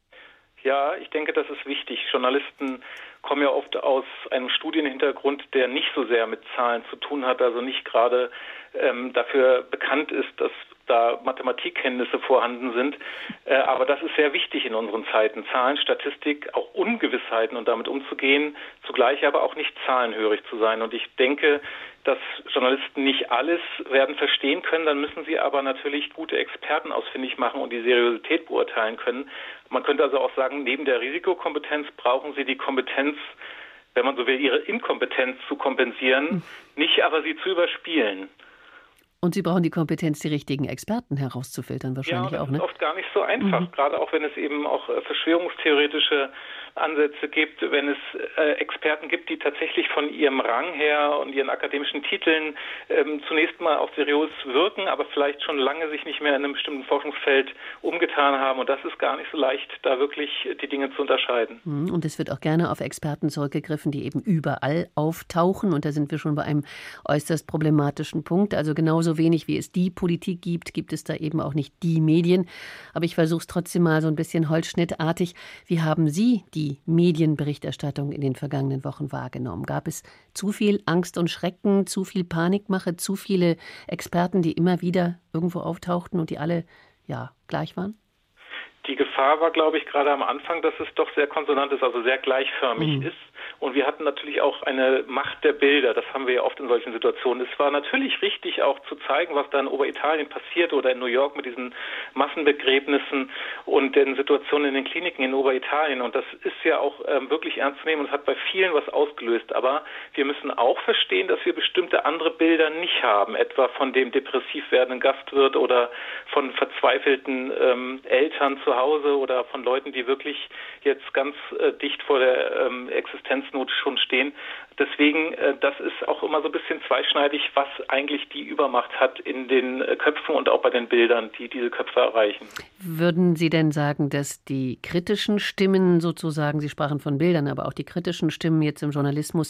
Ja, ich denke, das ist wichtig. Journalisten kommen ja oft aus einem Studienhintergrund, der nicht so sehr mit Zahlen zu tun hat, also nicht gerade dafür bekannt ist, dass da Mathematikkenntnisse vorhanden sind. Aber das ist sehr wichtig in unseren Zeiten. Zahlen, Statistik, auch Ungewissheiten und damit umzugehen, zugleich aber auch nicht zahlenhörig zu sein. Und ich denke, dass Journalisten nicht alles werden verstehen können, dann müssen sie aber natürlich gute Experten ausfindig machen und die Seriosität beurteilen können. Man könnte also auch sagen, neben der Risikokompetenz brauchen sie die Kompetenz, wenn man so will, ihre Inkompetenz zu kompensieren, nicht aber sie zu überspielen. Und Sie brauchen die Kompetenz, die richtigen Experten herauszufiltern wahrscheinlich auch, ne? Ist oft gar nicht so einfach, gerade auch wenn es eben auch verschwörungstheoretische Ansätze gibt, wenn es Experten gibt, die tatsächlich von ihrem Rang her und ihren akademischen Titeln zunächst mal auch seriös wirken, aber vielleicht schon lange sich nicht mehr in einem bestimmten Forschungsfeld umgetan haben. Und das ist gar nicht so leicht, da wirklich die Dinge zu unterscheiden. Und es wird auch gerne auf Experten zurückgegriffen, die eben überall auftauchen. Und da sind wir schon bei einem äußerst problematischen Punkt. Also genauso wenig wie es die Politik gibt, gibt es da eben auch nicht die Medien. Aber ich versuche es trotzdem mal so ein bisschen holzschnittartig. Wie haben Sie die Medienberichterstattung in den vergangenen Wochen wahrgenommen? Gab es zu viel Angst und Schrecken, zu viel Panikmache, zu viele Experten, die immer wieder irgendwo auftauchten und die alle gleich waren? Die Gefahr war, glaube ich, gerade am Anfang, dass es doch sehr konsonant ist, also sehr gleichförmig ist. Und wir hatten natürlich auch eine Macht der Bilder. Das haben wir ja oft in solchen Situationen. Es war natürlich richtig, auch zu zeigen, was da in Oberitalien passiert oder in New York mit diesen Massenbegräbnissen und den Situationen in den Kliniken in Oberitalien. Und das ist ja auch wirklich ernst zu nehmen und es hat bei vielen was ausgelöst. Aber wir müssen auch verstehen, dass wir bestimmte andere Bilder nicht haben, etwa von dem depressiv werdenden Gastwirt oder von verzweifelten Eltern zu Hause oder von Leuten, die wirklich jetzt ganz dicht vor der Existenznot schon stehen. Deswegen, das ist auch immer so ein bisschen zweischneidig, was eigentlich die Übermacht hat in den Köpfen und auch bei den Bildern, die diese Köpfe erreichen. Würden Sie denn sagen, dass die kritischen Stimmen sozusagen, Sie sprachen von Bildern, aber auch die kritischen Stimmen jetzt im Journalismus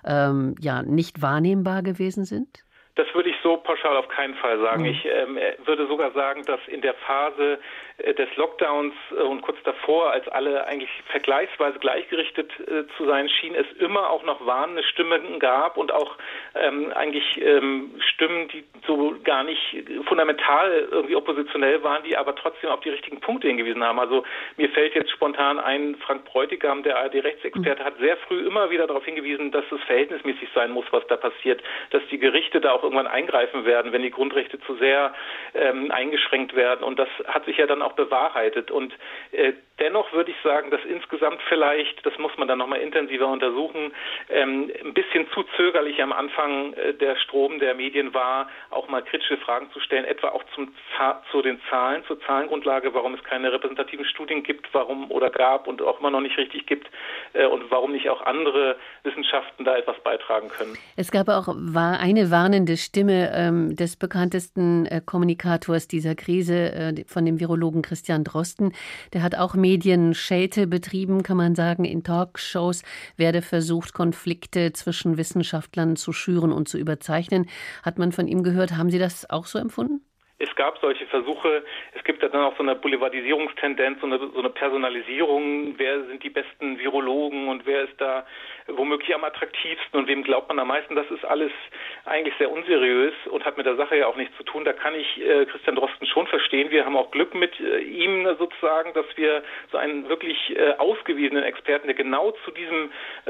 nicht wahrnehmbar gewesen sind? Das würde ich so pauschal auf keinen Fall sagen. Ich würde sogar sagen, dass in der Phase des Lockdowns und kurz davor, als alle eigentlich vergleichsweise gleichgerichtet zu sein schienen, es immer auch noch warnende Stimmen gab und auch eigentlich Stimmen, die so gar nicht fundamental irgendwie oppositionell waren, die aber trotzdem auf die richtigen Punkte hingewiesen haben. Also mir fällt jetzt spontan ein, Frank Bräutigam, der ARD-Rechtsexperte, hat sehr früh immer wieder darauf hingewiesen, dass es verhältnismäßig sein muss, was da passiert, dass die Gerichte da auch irgendwann eingreifen eingreifen werden, wenn die Grundrechte zu sehr eingeschränkt werden. Und das hat sich ja dann auch bewahrheitet. Und dennoch würde ich sagen, dass insgesamt vielleicht, das muss man dann nochmal intensiver untersuchen, ein bisschen zu zögerlich am Anfang der Strom der Medien war, auch mal kritische Fragen zu stellen, etwa auch zu den Zahlen, zur Zahlengrundlage, warum es keine repräsentativen Studien gibt, warum oder gab und auch immer noch nicht richtig gibt und warum nicht auch andere Wissenschaften da etwas beitragen können. Es gab auch eine warnende Stimme des bekanntesten Kommunikators dieser Krise, von dem Virologen Christian Drosten. Der hat auch Medienschelte betrieben, kann man sagen. In Talkshows werde versucht, Konflikte zwischen Wissenschaftlern zu schüren und zu überzeichnen. Hat man von ihm gehört? Haben Sie das auch so empfunden? Es gab solche Versuche. Es gibt dann auch so eine Boulevardisierungstendenz, so eine Personalisierung. Wer sind die besten Virologen und wer ist da womöglich am attraktivsten und wem glaubt man am meisten? Das ist alles eigentlich sehr unseriös und hat mit der Sache ja auch nichts zu tun. Da kann ich Christian Drosten schon verstehen. Wir haben auch Glück mit ihm sozusagen, dass wir so einen wirklich ausgewiesenen Experten, der genau zu diesem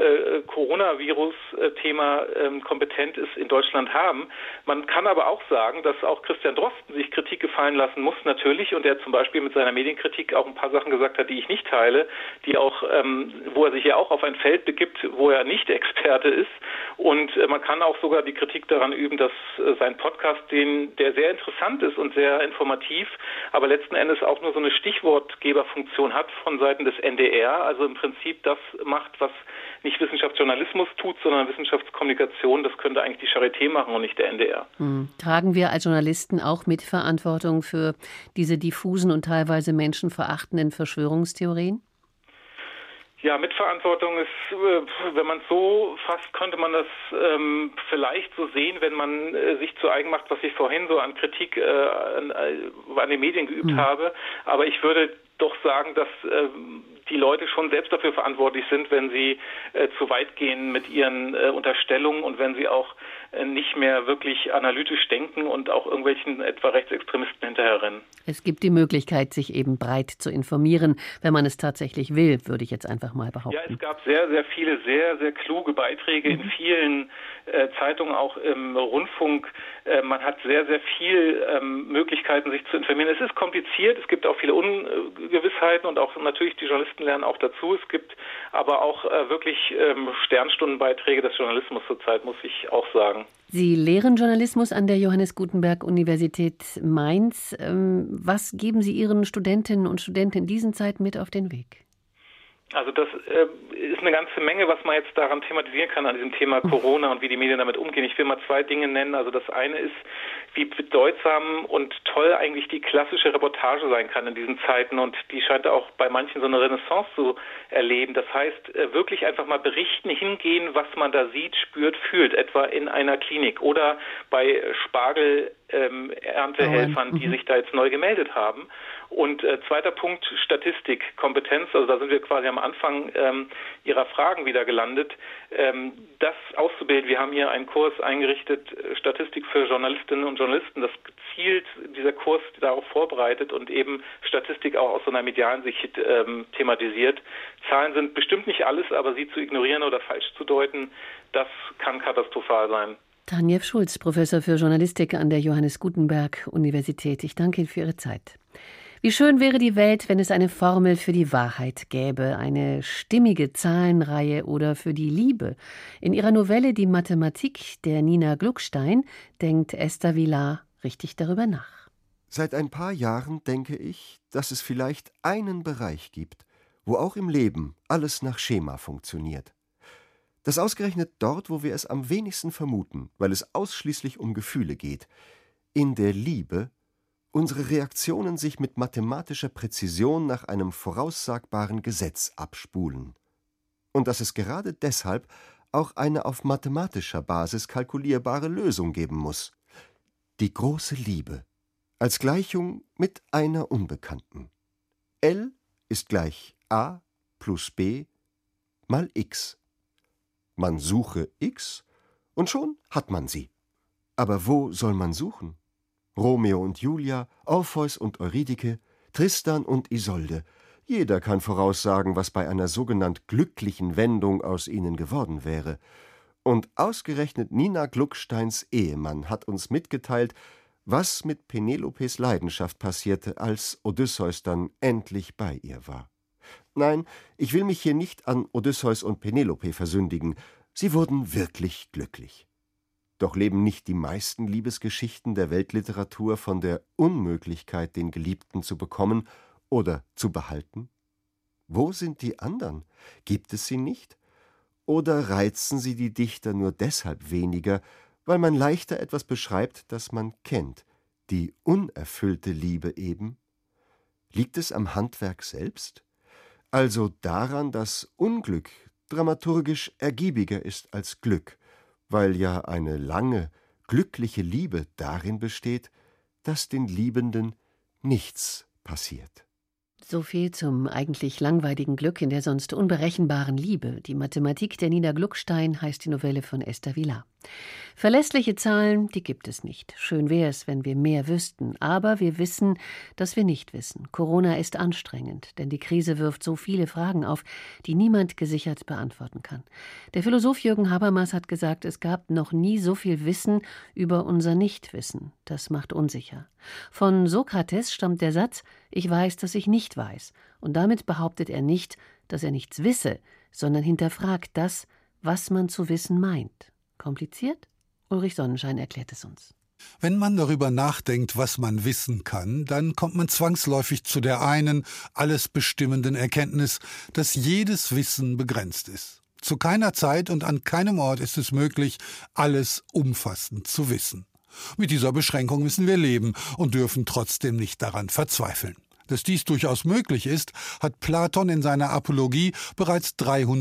Coronavirus-Thema kompetent ist, in Deutschland haben. Man kann aber auch sagen, dass auch Christian Drosten sich Kritik gefallen lassen muss, natürlich, und er zum Beispiel mit seiner Medienkritik auch ein paar Sachen gesagt hat, die ich nicht teile, die auch, wo er sich ja auch auf ein Feld begibt, wo er nicht Experte ist. Und man kann auch sogar die Kritik daran üben, dass sein Podcast, der sehr interessant ist und sehr informativ, aber letzten Endes auch nur so eine Stichwortgeberfunktion hat von Seiten des NDR, also im Prinzip das macht, was nicht Wissenschaftsjournalismus tut, sondern Wissenschaftskommunikation. Das könnte eigentlich die Charité machen und nicht der NDR. Tragen wir als Journalisten auch Mitverantwortung für diese diffusen und teilweise menschenverachtenden Verschwörungstheorien? Ja, Mitverantwortung ist, wenn man es so fasst, könnte man das vielleicht so sehen, wenn man sich zu eigen macht, was ich vorhin so an Kritik an den Medien geübt habe. Aber ich würde doch sagen, dass die Leute schon selbst dafür verantwortlich sind, wenn sie zu weit gehen mit ihren Unterstellungen und wenn sie auch nicht mehr wirklich analytisch denken und auch irgendwelchen etwa Rechtsextremisten hinterherrennen. Es gibt die Möglichkeit, sich eben breit zu informieren, wenn man es tatsächlich will, würde ich jetzt einfach mal behaupten. Ja, es gab sehr, sehr viele, sehr, sehr kluge Beiträge in vielen Zeitungen, auch im Rundfunk. Man hat sehr, sehr viel Möglichkeiten, sich zu informieren. Es ist kompliziert, es gibt auch viele Ungewissheiten und auch natürlich die Journalisten lernen auch dazu. Es gibt aber auch wirklich Sternstundenbeiträge des Journalismus zurzeit, muss ich auch sagen. Sie lehren Journalismus an der Johannes Gutenberg Universität Mainz. Was geben Sie Ihren Studentinnen und Studenten in diesen Zeiten mit auf den Weg? Also das ist eine ganze Menge, was man jetzt daran thematisieren kann, an diesem Thema Corona und wie die Medien damit umgehen. Ich will mal zwei Dinge nennen. Also das eine ist, wie bedeutsam und toll eigentlich die klassische Reportage sein kann in diesen Zeiten. Und die scheint auch bei manchen so eine Renaissance zu erleben. Das heißt, wirklich einfach mal berichten, hingehen, was man da sieht, spürt, fühlt. Etwa in einer Klinik oder bei Spargelerntehelfern, die sich da jetzt neu gemeldet haben. Und zweiter Punkt, Statistik, Kompetenz, also da sind wir quasi am Anfang Ihrer Fragen wieder gelandet, das auszubilden. Wir haben hier einen Kurs eingerichtet, Statistik für Journalistinnen und Journalisten, das gezielt dieser Kurs darauf vorbereitet und eben Statistik auch aus so einer medialen Sicht thematisiert. Zahlen sind bestimmt nicht alles, aber sie zu ignorieren oder falsch zu deuten, das kann katastrophal sein. Tanjew Schulz, Professor für Journalistik an der Johannes Gutenberg Universität. Ich danke Ihnen für Ihre Zeit. Wie schön wäre die Welt, wenn es eine Formel für die Wahrheit gäbe, eine stimmige Zahlenreihe oder für die Liebe. In ihrer Novelle Die Mathematik der Nina Gluckstein denkt Esther Vilar richtig darüber nach. Seit ein paar Jahren denke ich, dass es vielleicht einen Bereich gibt, wo auch im Leben alles nach Schema funktioniert. Das ausgerechnet dort, wo wir es am wenigsten vermuten, weil es ausschließlich um Gefühle geht, in der Liebe, unsere Reaktionen sich mit mathematischer Präzision nach einem voraussagbaren Gesetz abspulen. Und dass es gerade deshalb auch eine auf mathematischer Basis kalkulierbare Lösung geben muss. Die große Liebe, als Gleichung mit einer Unbekannten. L ist gleich a plus b mal x. Man suche x und schon hat man sie. Aber wo soll man suchen? Romeo und Julia, Orpheus und Eurydike, Tristan und Isolde. Jeder kann voraussagen, was bei einer sogenannt glücklichen Wendung aus ihnen geworden wäre. Und ausgerechnet Nina Glucksteins Ehemann hat uns mitgeteilt, was mit Penelopes Leidenschaft passierte, als Odysseus dann endlich bei ihr war. Nein, ich will mich hier nicht an Odysseus und Penelope versündigen. Sie wurden wirklich glücklich. Doch leben nicht die meisten Liebesgeschichten der Weltliteratur von der Unmöglichkeit, den Geliebten zu bekommen oder zu behalten? Wo sind die anderen? Gibt es sie nicht? Oder reizen sie die Dichter nur deshalb weniger, weil man leichter etwas beschreibt, das man kennt, die unerfüllte Liebe eben? Liegt es am Handwerk selbst? Also daran, dass Unglück dramaturgisch ergiebiger ist als Glück, weil ja eine lange, glückliche Liebe darin besteht, dass den Liebenden nichts passiert. So viel zum eigentlich langweiligen Glück in der sonst unberechenbaren Liebe. Die Mathematik der Nina Gluckstein heißt die Novelle von Esther Vilar. Verlässliche Zahlen, die gibt es nicht. Schön wäre es, wenn wir mehr wüssten. Aber wir wissen, dass wir nicht wissen. Corona ist anstrengend, denn die Krise wirft so viele Fragen auf, die niemand gesichert beantworten kann. Der Philosoph Jürgen Habermas hat gesagt, es gab noch nie so viel Wissen über unser Nichtwissen. Das macht unsicher. Von Sokrates stammt der Satz, ich weiß, dass ich nicht weiß. Und damit behauptet er nicht, dass er nichts wisse, sondern hinterfragt das, was man zu wissen meint. Kompliziert? Ulrich Sonnenschein erklärt es uns. Wenn man darüber nachdenkt, was man wissen kann, dann kommt man zwangsläufig zu der einen, alles bestimmenden Erkenntnis, dass jedes Wissen begrenzt ist. Zu keiner Zeit und an keinem Ort ist es möglich, alles umfassend zu wissen. Mit dieser Beschränkung müssen wir leben und dürfen trotzdem nicht daran verzweifeln. Dass dies durchaus möglich ist, hat Platon in seiner Apologie bereits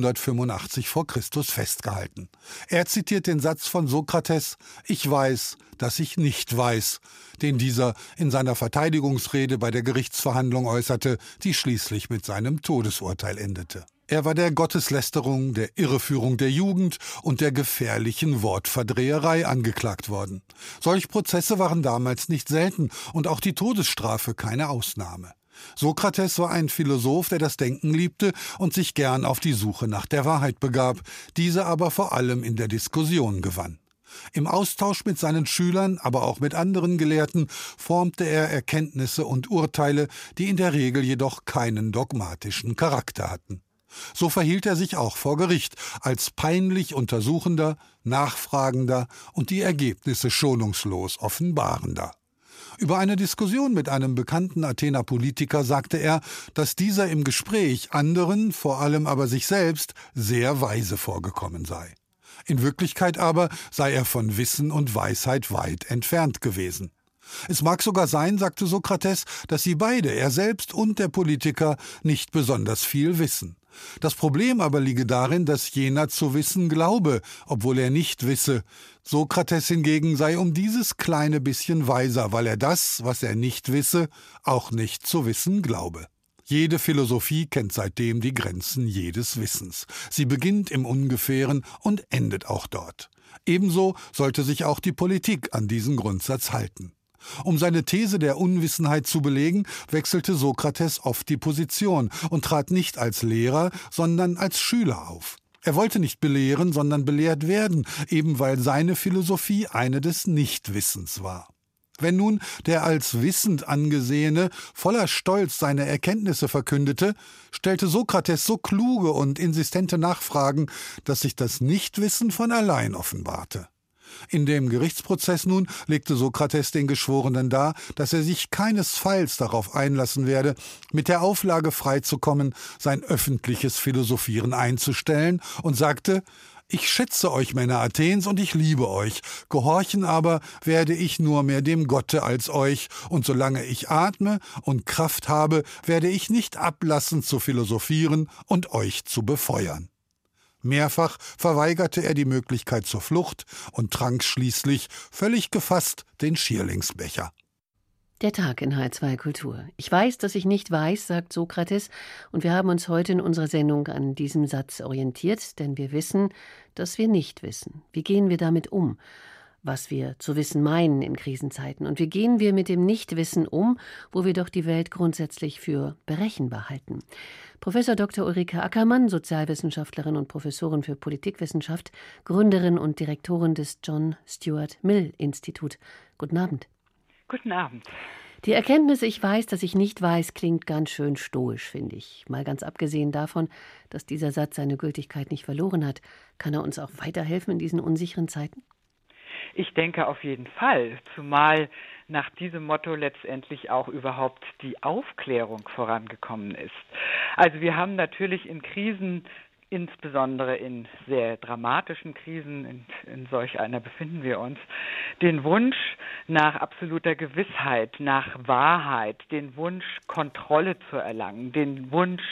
385 vor Christus festgehalten. Er zitiert den Satz von Sokrates, »Ich weiß, dass ich nicht weiß«, den dieser in seiner Verteidigungsrede bei der Gerichtsverhandlung äußerte, die schließlich mit seinem Todesurteil endete. Er war der Gotteslästerung, der Irreführung der Jugend und der gefährlichen Wortverdreherei angeklagt worden. Solch Prozesse waren damals nicht selten und auch die Todesstrafe keine Ausnahme. Sokrates war ein Philosoph, der das Denken liebte und sich gern auf die Suche nach der Wahrheit begab, diese aber vor allem in der Diskussion gewann. Im Austausch mit seinen Schülern, aber auch mit anderen Gelehrten, formte er Erkenntnisse und Urteile, die in der Regel jedoch keinen dogmatischen Charakter hatten. So verhielt er sich auch vor Gericht, als peinlich Untersuchender, Nachfragender und die Ergebnisse schonungslos Offenbarender. Über eine Diskussion mit einem bekannten Athener Politiker sagte er, dass dieser im Gespräch anderen, vor allem aber sich selbst, sehr weise vorgekommen sei. In Wirklichkeit aber sei er von Wissen und Weisheit weit entfernt gewesen. Es mag sogar sein, sagte Sokrates, dass sie beide, er selbst und der Politiker, nicht besonders viel wissen. Das Problem aber liege darin, dass jener zu wissen glaube, obwohl er nicht wisse. Sokrates hingegen sei um dieses kleine bisschen weiser, weil er das, was er nicht wisse, auch nicht zu wissen glaube. Jede Philosophie kennt seitdem die Grenzen jedes Wissens. Sie beginnt im Ungefähren und endet auch dort. Ebenso sollte sich auch die Politik an diesen Grundsatz halten. Um seine These der Unwissenheit zu belegen, wechselte Sokrates oft die Position und trat nicht als Lehrer, sondern als Schüler auf. Er wollte nicht belehren, sondern belehrt werden, eben weil seine Philosophie eine des Nichtwissens war. Wenn nun der als wissend Angesehene voller Stolz seine Erkenntnisse verkündete, stellte Sokrates so kluge und insistente Nachfragen, dass sich das Nichtwissen von allein offenbarte. In dem Gerichtsprozess nun legte Sokrates den Geschworenen dar, dass er sich keinesfalls darauf einlassen werde, mit der Auflage freizukommen, sein öffentliches Philosophieren einzustellen, und sagte: »Ich schätze euch, Männer Athens, und ich liebe euch. Gehorchen aber werde ich nur mehr dem Gotte als euch, und solange ich atme und Kraft habe, werde ich nicht ablassen zu philosophieren und euch zu befeuern.« Mehrfach verweigerte er die Möglichkeit zur Flucht und trank schließlich, völlig gefasst, den Schierlingsbecher. Der Tag in H2 Kultur. Ich weiß, dass ich nicht weiß, sagt Sokrates, und wir haben uns heute in unserer Sendung an diesem Satz orientiert, denn wir wissen, dass wir nicht wissen. Wie gehen wir damit um? was wir zu wissen meinen in Krisenzeiten. Und wie gehen wir mit dem Nichtwissen um, wo wir doch die Welt grundsätzlich für berechenbar halten? Professor Dr. Ulrike Ackermann, Sozialwissenschaftlerin und Professorin für Politikwissenschaft, Gründerin und Direktorin des John Stuart Mill Institut. Guten Abend. Guten Abend. Die Erkenntnis, ich weiß, dass ich nicht weiß, klingt ganz schön stoisch, finde ich. Mal ganz abgesehen davon, dass dieser Satz seine Gültigkeit nicht verloren hat. Kann er uns auch weiterhelfen in diesen unsicheren Zeiten? Ich denke auf jeden Fall, zumal nach diesem Motto letztendlich auch überhaupt die Aufklärung vorangekommen ist. Also wir haben natürlich in Krisen, insbesondere in sehr dramatischen Krisen, in solch einer befinden wir uns, den Wunsch nach absoluter Gewissheit, nach Wahrheit, den Wunsch, Kontrolle zu erlangen, den Wunsch,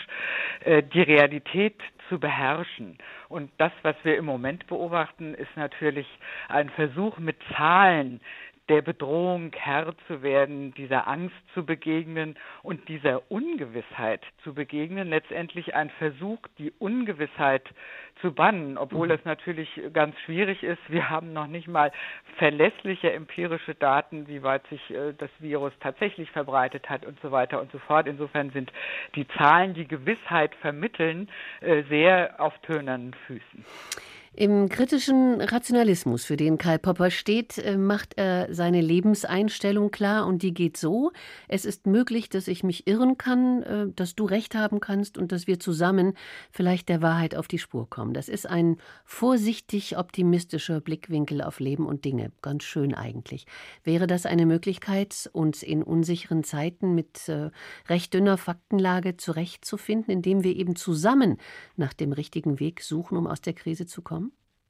die Realität zu beherrschen. Und das, was wir im Moment beobachten, ist natürlich ein Versuch mit Zahlen der Bedrohung Herr zu werden, dieser Angst zu begegnen und dieser Ungewissheit zu begegnen. Letztendlich ein Versuch, die Ungewissheit zu bannen, obwohl das natürlich ganz schwierig ist. Wir haben noch nicht mal verlässliche empirische Daten, wie weit sich das Virus tatsächlich verbreitet hat und so weiter und so fort. Insofern sind die Zahlen, die Gewissheit vermitteln, sehr auf tönernen Füßen. Im kritischen Rationalismus, für den Karl Popper steht, macht er seine Lebenseinstellung klar und die geht so: Es ist möglich, dass ich mich irren kann, dass du recht haben kannst und dass wir zusammen vielleicht der Wahrheit auf die Spur kommen. Das ist ein vorsichtig optimistischer Blickwinkel auf Leben und Dinge. Ganz schön eigentlich. Wäre das eine Möglichkeit, uns in unsicheren Zeiten mit recht dünner Faktenlage zurechtzufinden, indem wir eben zusammen nach dem richtigen Weg suchen, um aus der Krise zu kommen?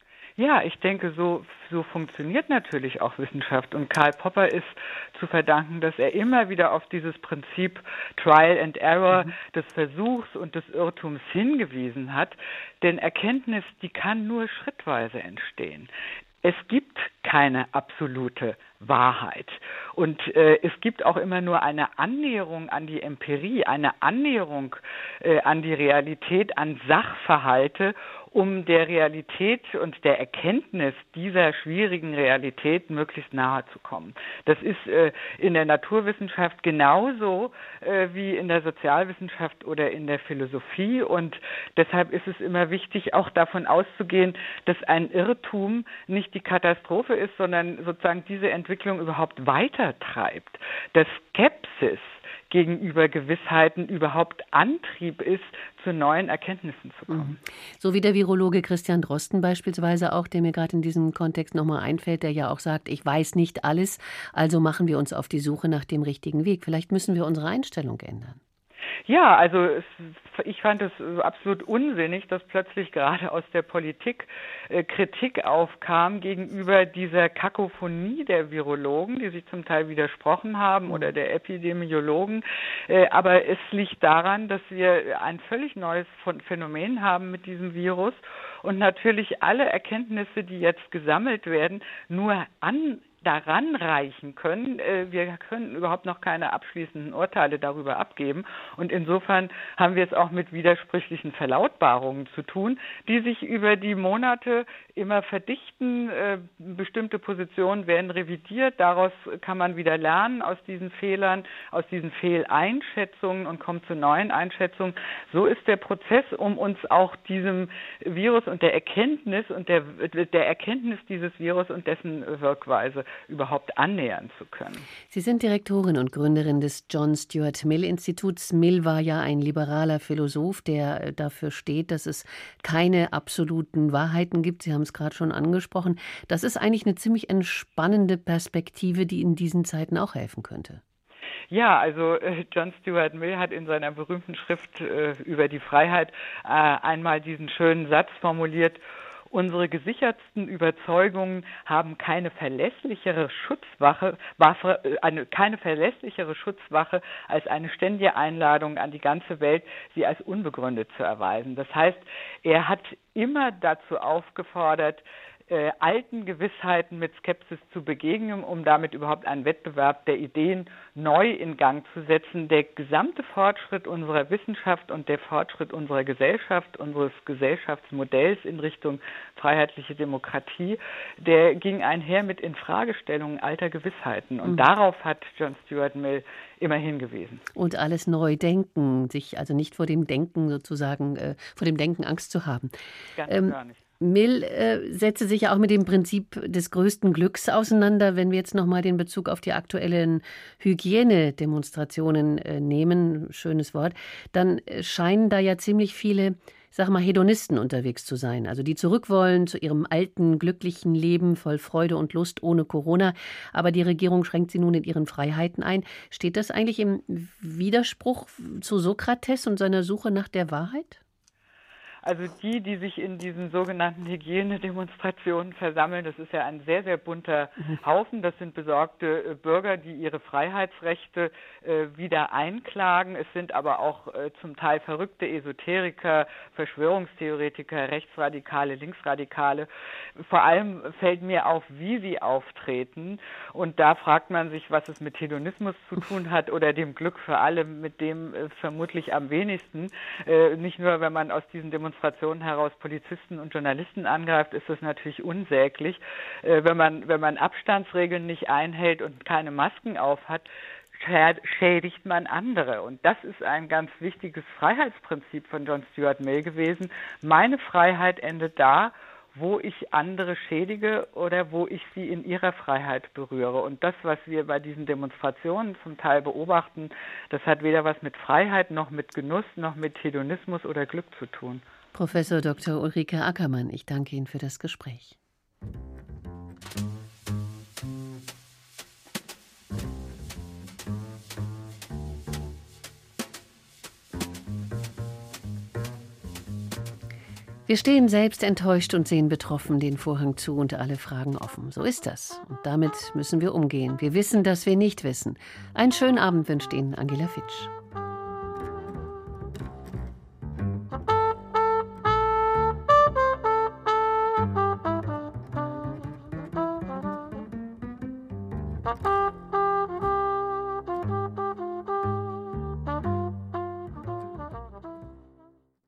Ja, ich denke, so funktioniert natürlich auch Wissenschaft. Und Karl Popper ist zu verdanken, dass er immer wieder auf dieses Prinzip Trial and Error des Versuchs und des Irrtums hingewiesen hat. Denn Erkenntnis, die kann nur schrittweise entstehen. Es gibt keine absolute Wahrheit. Und es gibt auch immer nur eine Annäherung an die Empirie, eine Annäherung an die Realität, an Sachverhalte, um der Realität und der Erkenntnis dieser schwierigen Realität möglichst nahe zu kommen. Das ist in der Naturwissenschaft genauso wie in der Sozialwissenschaft oder in der Philosophie. Und deshalb ist es immer wichtig, auch davon auszugehen, dass ein Irrtum nicht die Katastrophe ist, sondern sozusagen diese Entwicklung überhaupt weitertreibt. Dass Skepsis gegenüber Gewissheiten überhaupt Antrieb ist, zu neuen Erkenntnissen zu kommen. So wie der Virologe Christian Drosten beispielsweise auch, der mir gerade in diesem Kontext nochmal einfällt, der ja auch sagt, ich weiß nicht alles, also machen wir uns auf die Suche nach dem richtigen Weg. Vielleicht müssen wir unsere Einstellung ändern. Ja, also ich fand es absolut unsinnig, dass plötzlich gerade aus der Politik Kritik aufkam gegenüber dieser Kakophonie der Virologen, die sich zum Teil widersprochen haben, oder der Epidemiologen. Aber es liegt daran, dass wir ein völlig neues Phänomen haben mit diesem Virus und natürlich alle Erkenntnisse, die jetzt gesammelt werden, nur daran reichen können. Wir können überhaupt noch keine abschließenden Urteile darüber abgeben. Und insofern haben wir es auch mit widersprüchlichen Verlautbarungen zu tun, die sich über die Monate immer verdichten. Bestimmte Positionen werden revidiert. Daraus kann man wieder lernen aus diesen Fehlern, aus diesen Fehleinschätzungen und kommt zu neuen Einschätzungen. So ist der Prozess, um uns auch diesem Virus und der Erkenntnis und der Erkenntnis dieses Virus und dessen Wirkweise überhaupt annähern zu können. Sie sind Direktorin und Gründerin des John Stuart Mill Instituts. Mill war ja ein liberaler Philosoph, der dafür steht, dass es keine absoluten Wahrheiten gibt. Sie haben es gerade schon angesprochen. Das ist eigentlich eine ziemlich entspannende Perspektive, die in diesen Zeiten auch helfen könnte. Ja, also John Stuart Mill hat in seiner berühmten Schrift über die Freiheit einmal diesen schönen Satz formuliert: Unsere gesichertsten Überzeugungen haben keine verlässlichere Schutzwache als eine ständige Einladung an die ganze Welt, sie als unbegründet zu erweisen. Das heißt, er hat immer dazu aufgefordert, alten Gewissheiten mit Skepsis zu begegnen, um damit überhaupt einen Wettbewerb der Ideen neu in Gang zu setzen. Der gesamte Fortschritt unserer Wissenschaft und der Fortschritt unserer Gesellschaft, unseres Gesellschaftsmodells in Richtung freiheitliche Demokratie, der ging einher mit Infragestellungen alter Gewissheiten. Und darauf hat John Stuart Mill immer hingewiesen. Und alles neu denken, sich also nicht vor dem Denken sozusagen, vor dem Denken Angst zu haben. Ganz gar nicht. Mill setze sich ja auch mit dem Prinzip des größten Glücks auseinander. Wenn wir jetzt nochmal den Bezug auf die aktuellen Hygienedemonstrationen nehmen, schönes Wort, dann scheinen da ja ziemlich viele, sag mal, Hedonisten unterwegs zu sein. Also die zurück wollen zu ihrem alten, glücklichen Leben voll Freude und Lust ohne Corona. Aber die Regierung schränkt sie nun in ihren Freiheiten ein. Steht das eigentlich im Widerspruch zu Sokrates und seiner Suche nach der Wahrheit? Also die sich in diesen sogenannten Hygienedemonstrationen versammeln, das ist ja ein sehr, sehr bunter Haufen. Das sind besorgte Bürger, die ihre Freiheitsrechte wieder einklagen. Es sind aber auch zum Teil verrückte Esoteriker, Verschwörungstheoretiker, Rechtsradikale, Linksradikale. Vor allem fällt mir auf, wie sie auftreten. Und da fragt man sich, was es mit Hedonismus zu tun hat oder dem Glück für alle, mit dem vermutlich am wenigsten. Nicht nur, wenn man aus diesen Demonstrationen heraus Polizisten und Journalisten angreift, ist das natürlich unsäglich. Wenn man Abstandsregeln nicht einhält und keine Masken aufhat, schädigt man andere. Und das ist ein ganz wichtiges Freiheitsprinzip von John Stuart Mill gewesen. Meine Freiheit endet da, wo ich andere schädige oder wo ich sie in ihrer Freiheit berühre. Und das, was wir bei diesen Demonstrationen zum Teil beobachten, das hat weder was mit Freiheit noch mit Genuss noch mit Hedonismus oder Glück zu tun. Professor Dr. Ulrike Ackermann, ich danke Ihnen für das Gespräch. Wir stehen selbst enttäuscht und sehen betroffen den Vorhang zu und alle Fragen offen. So ist das. Und damit müssen wir umgehen. Wir wissen, dass wir nicht wissen. Einen schönen Abend wünscht Ihnen Angela Fitsch. Bye.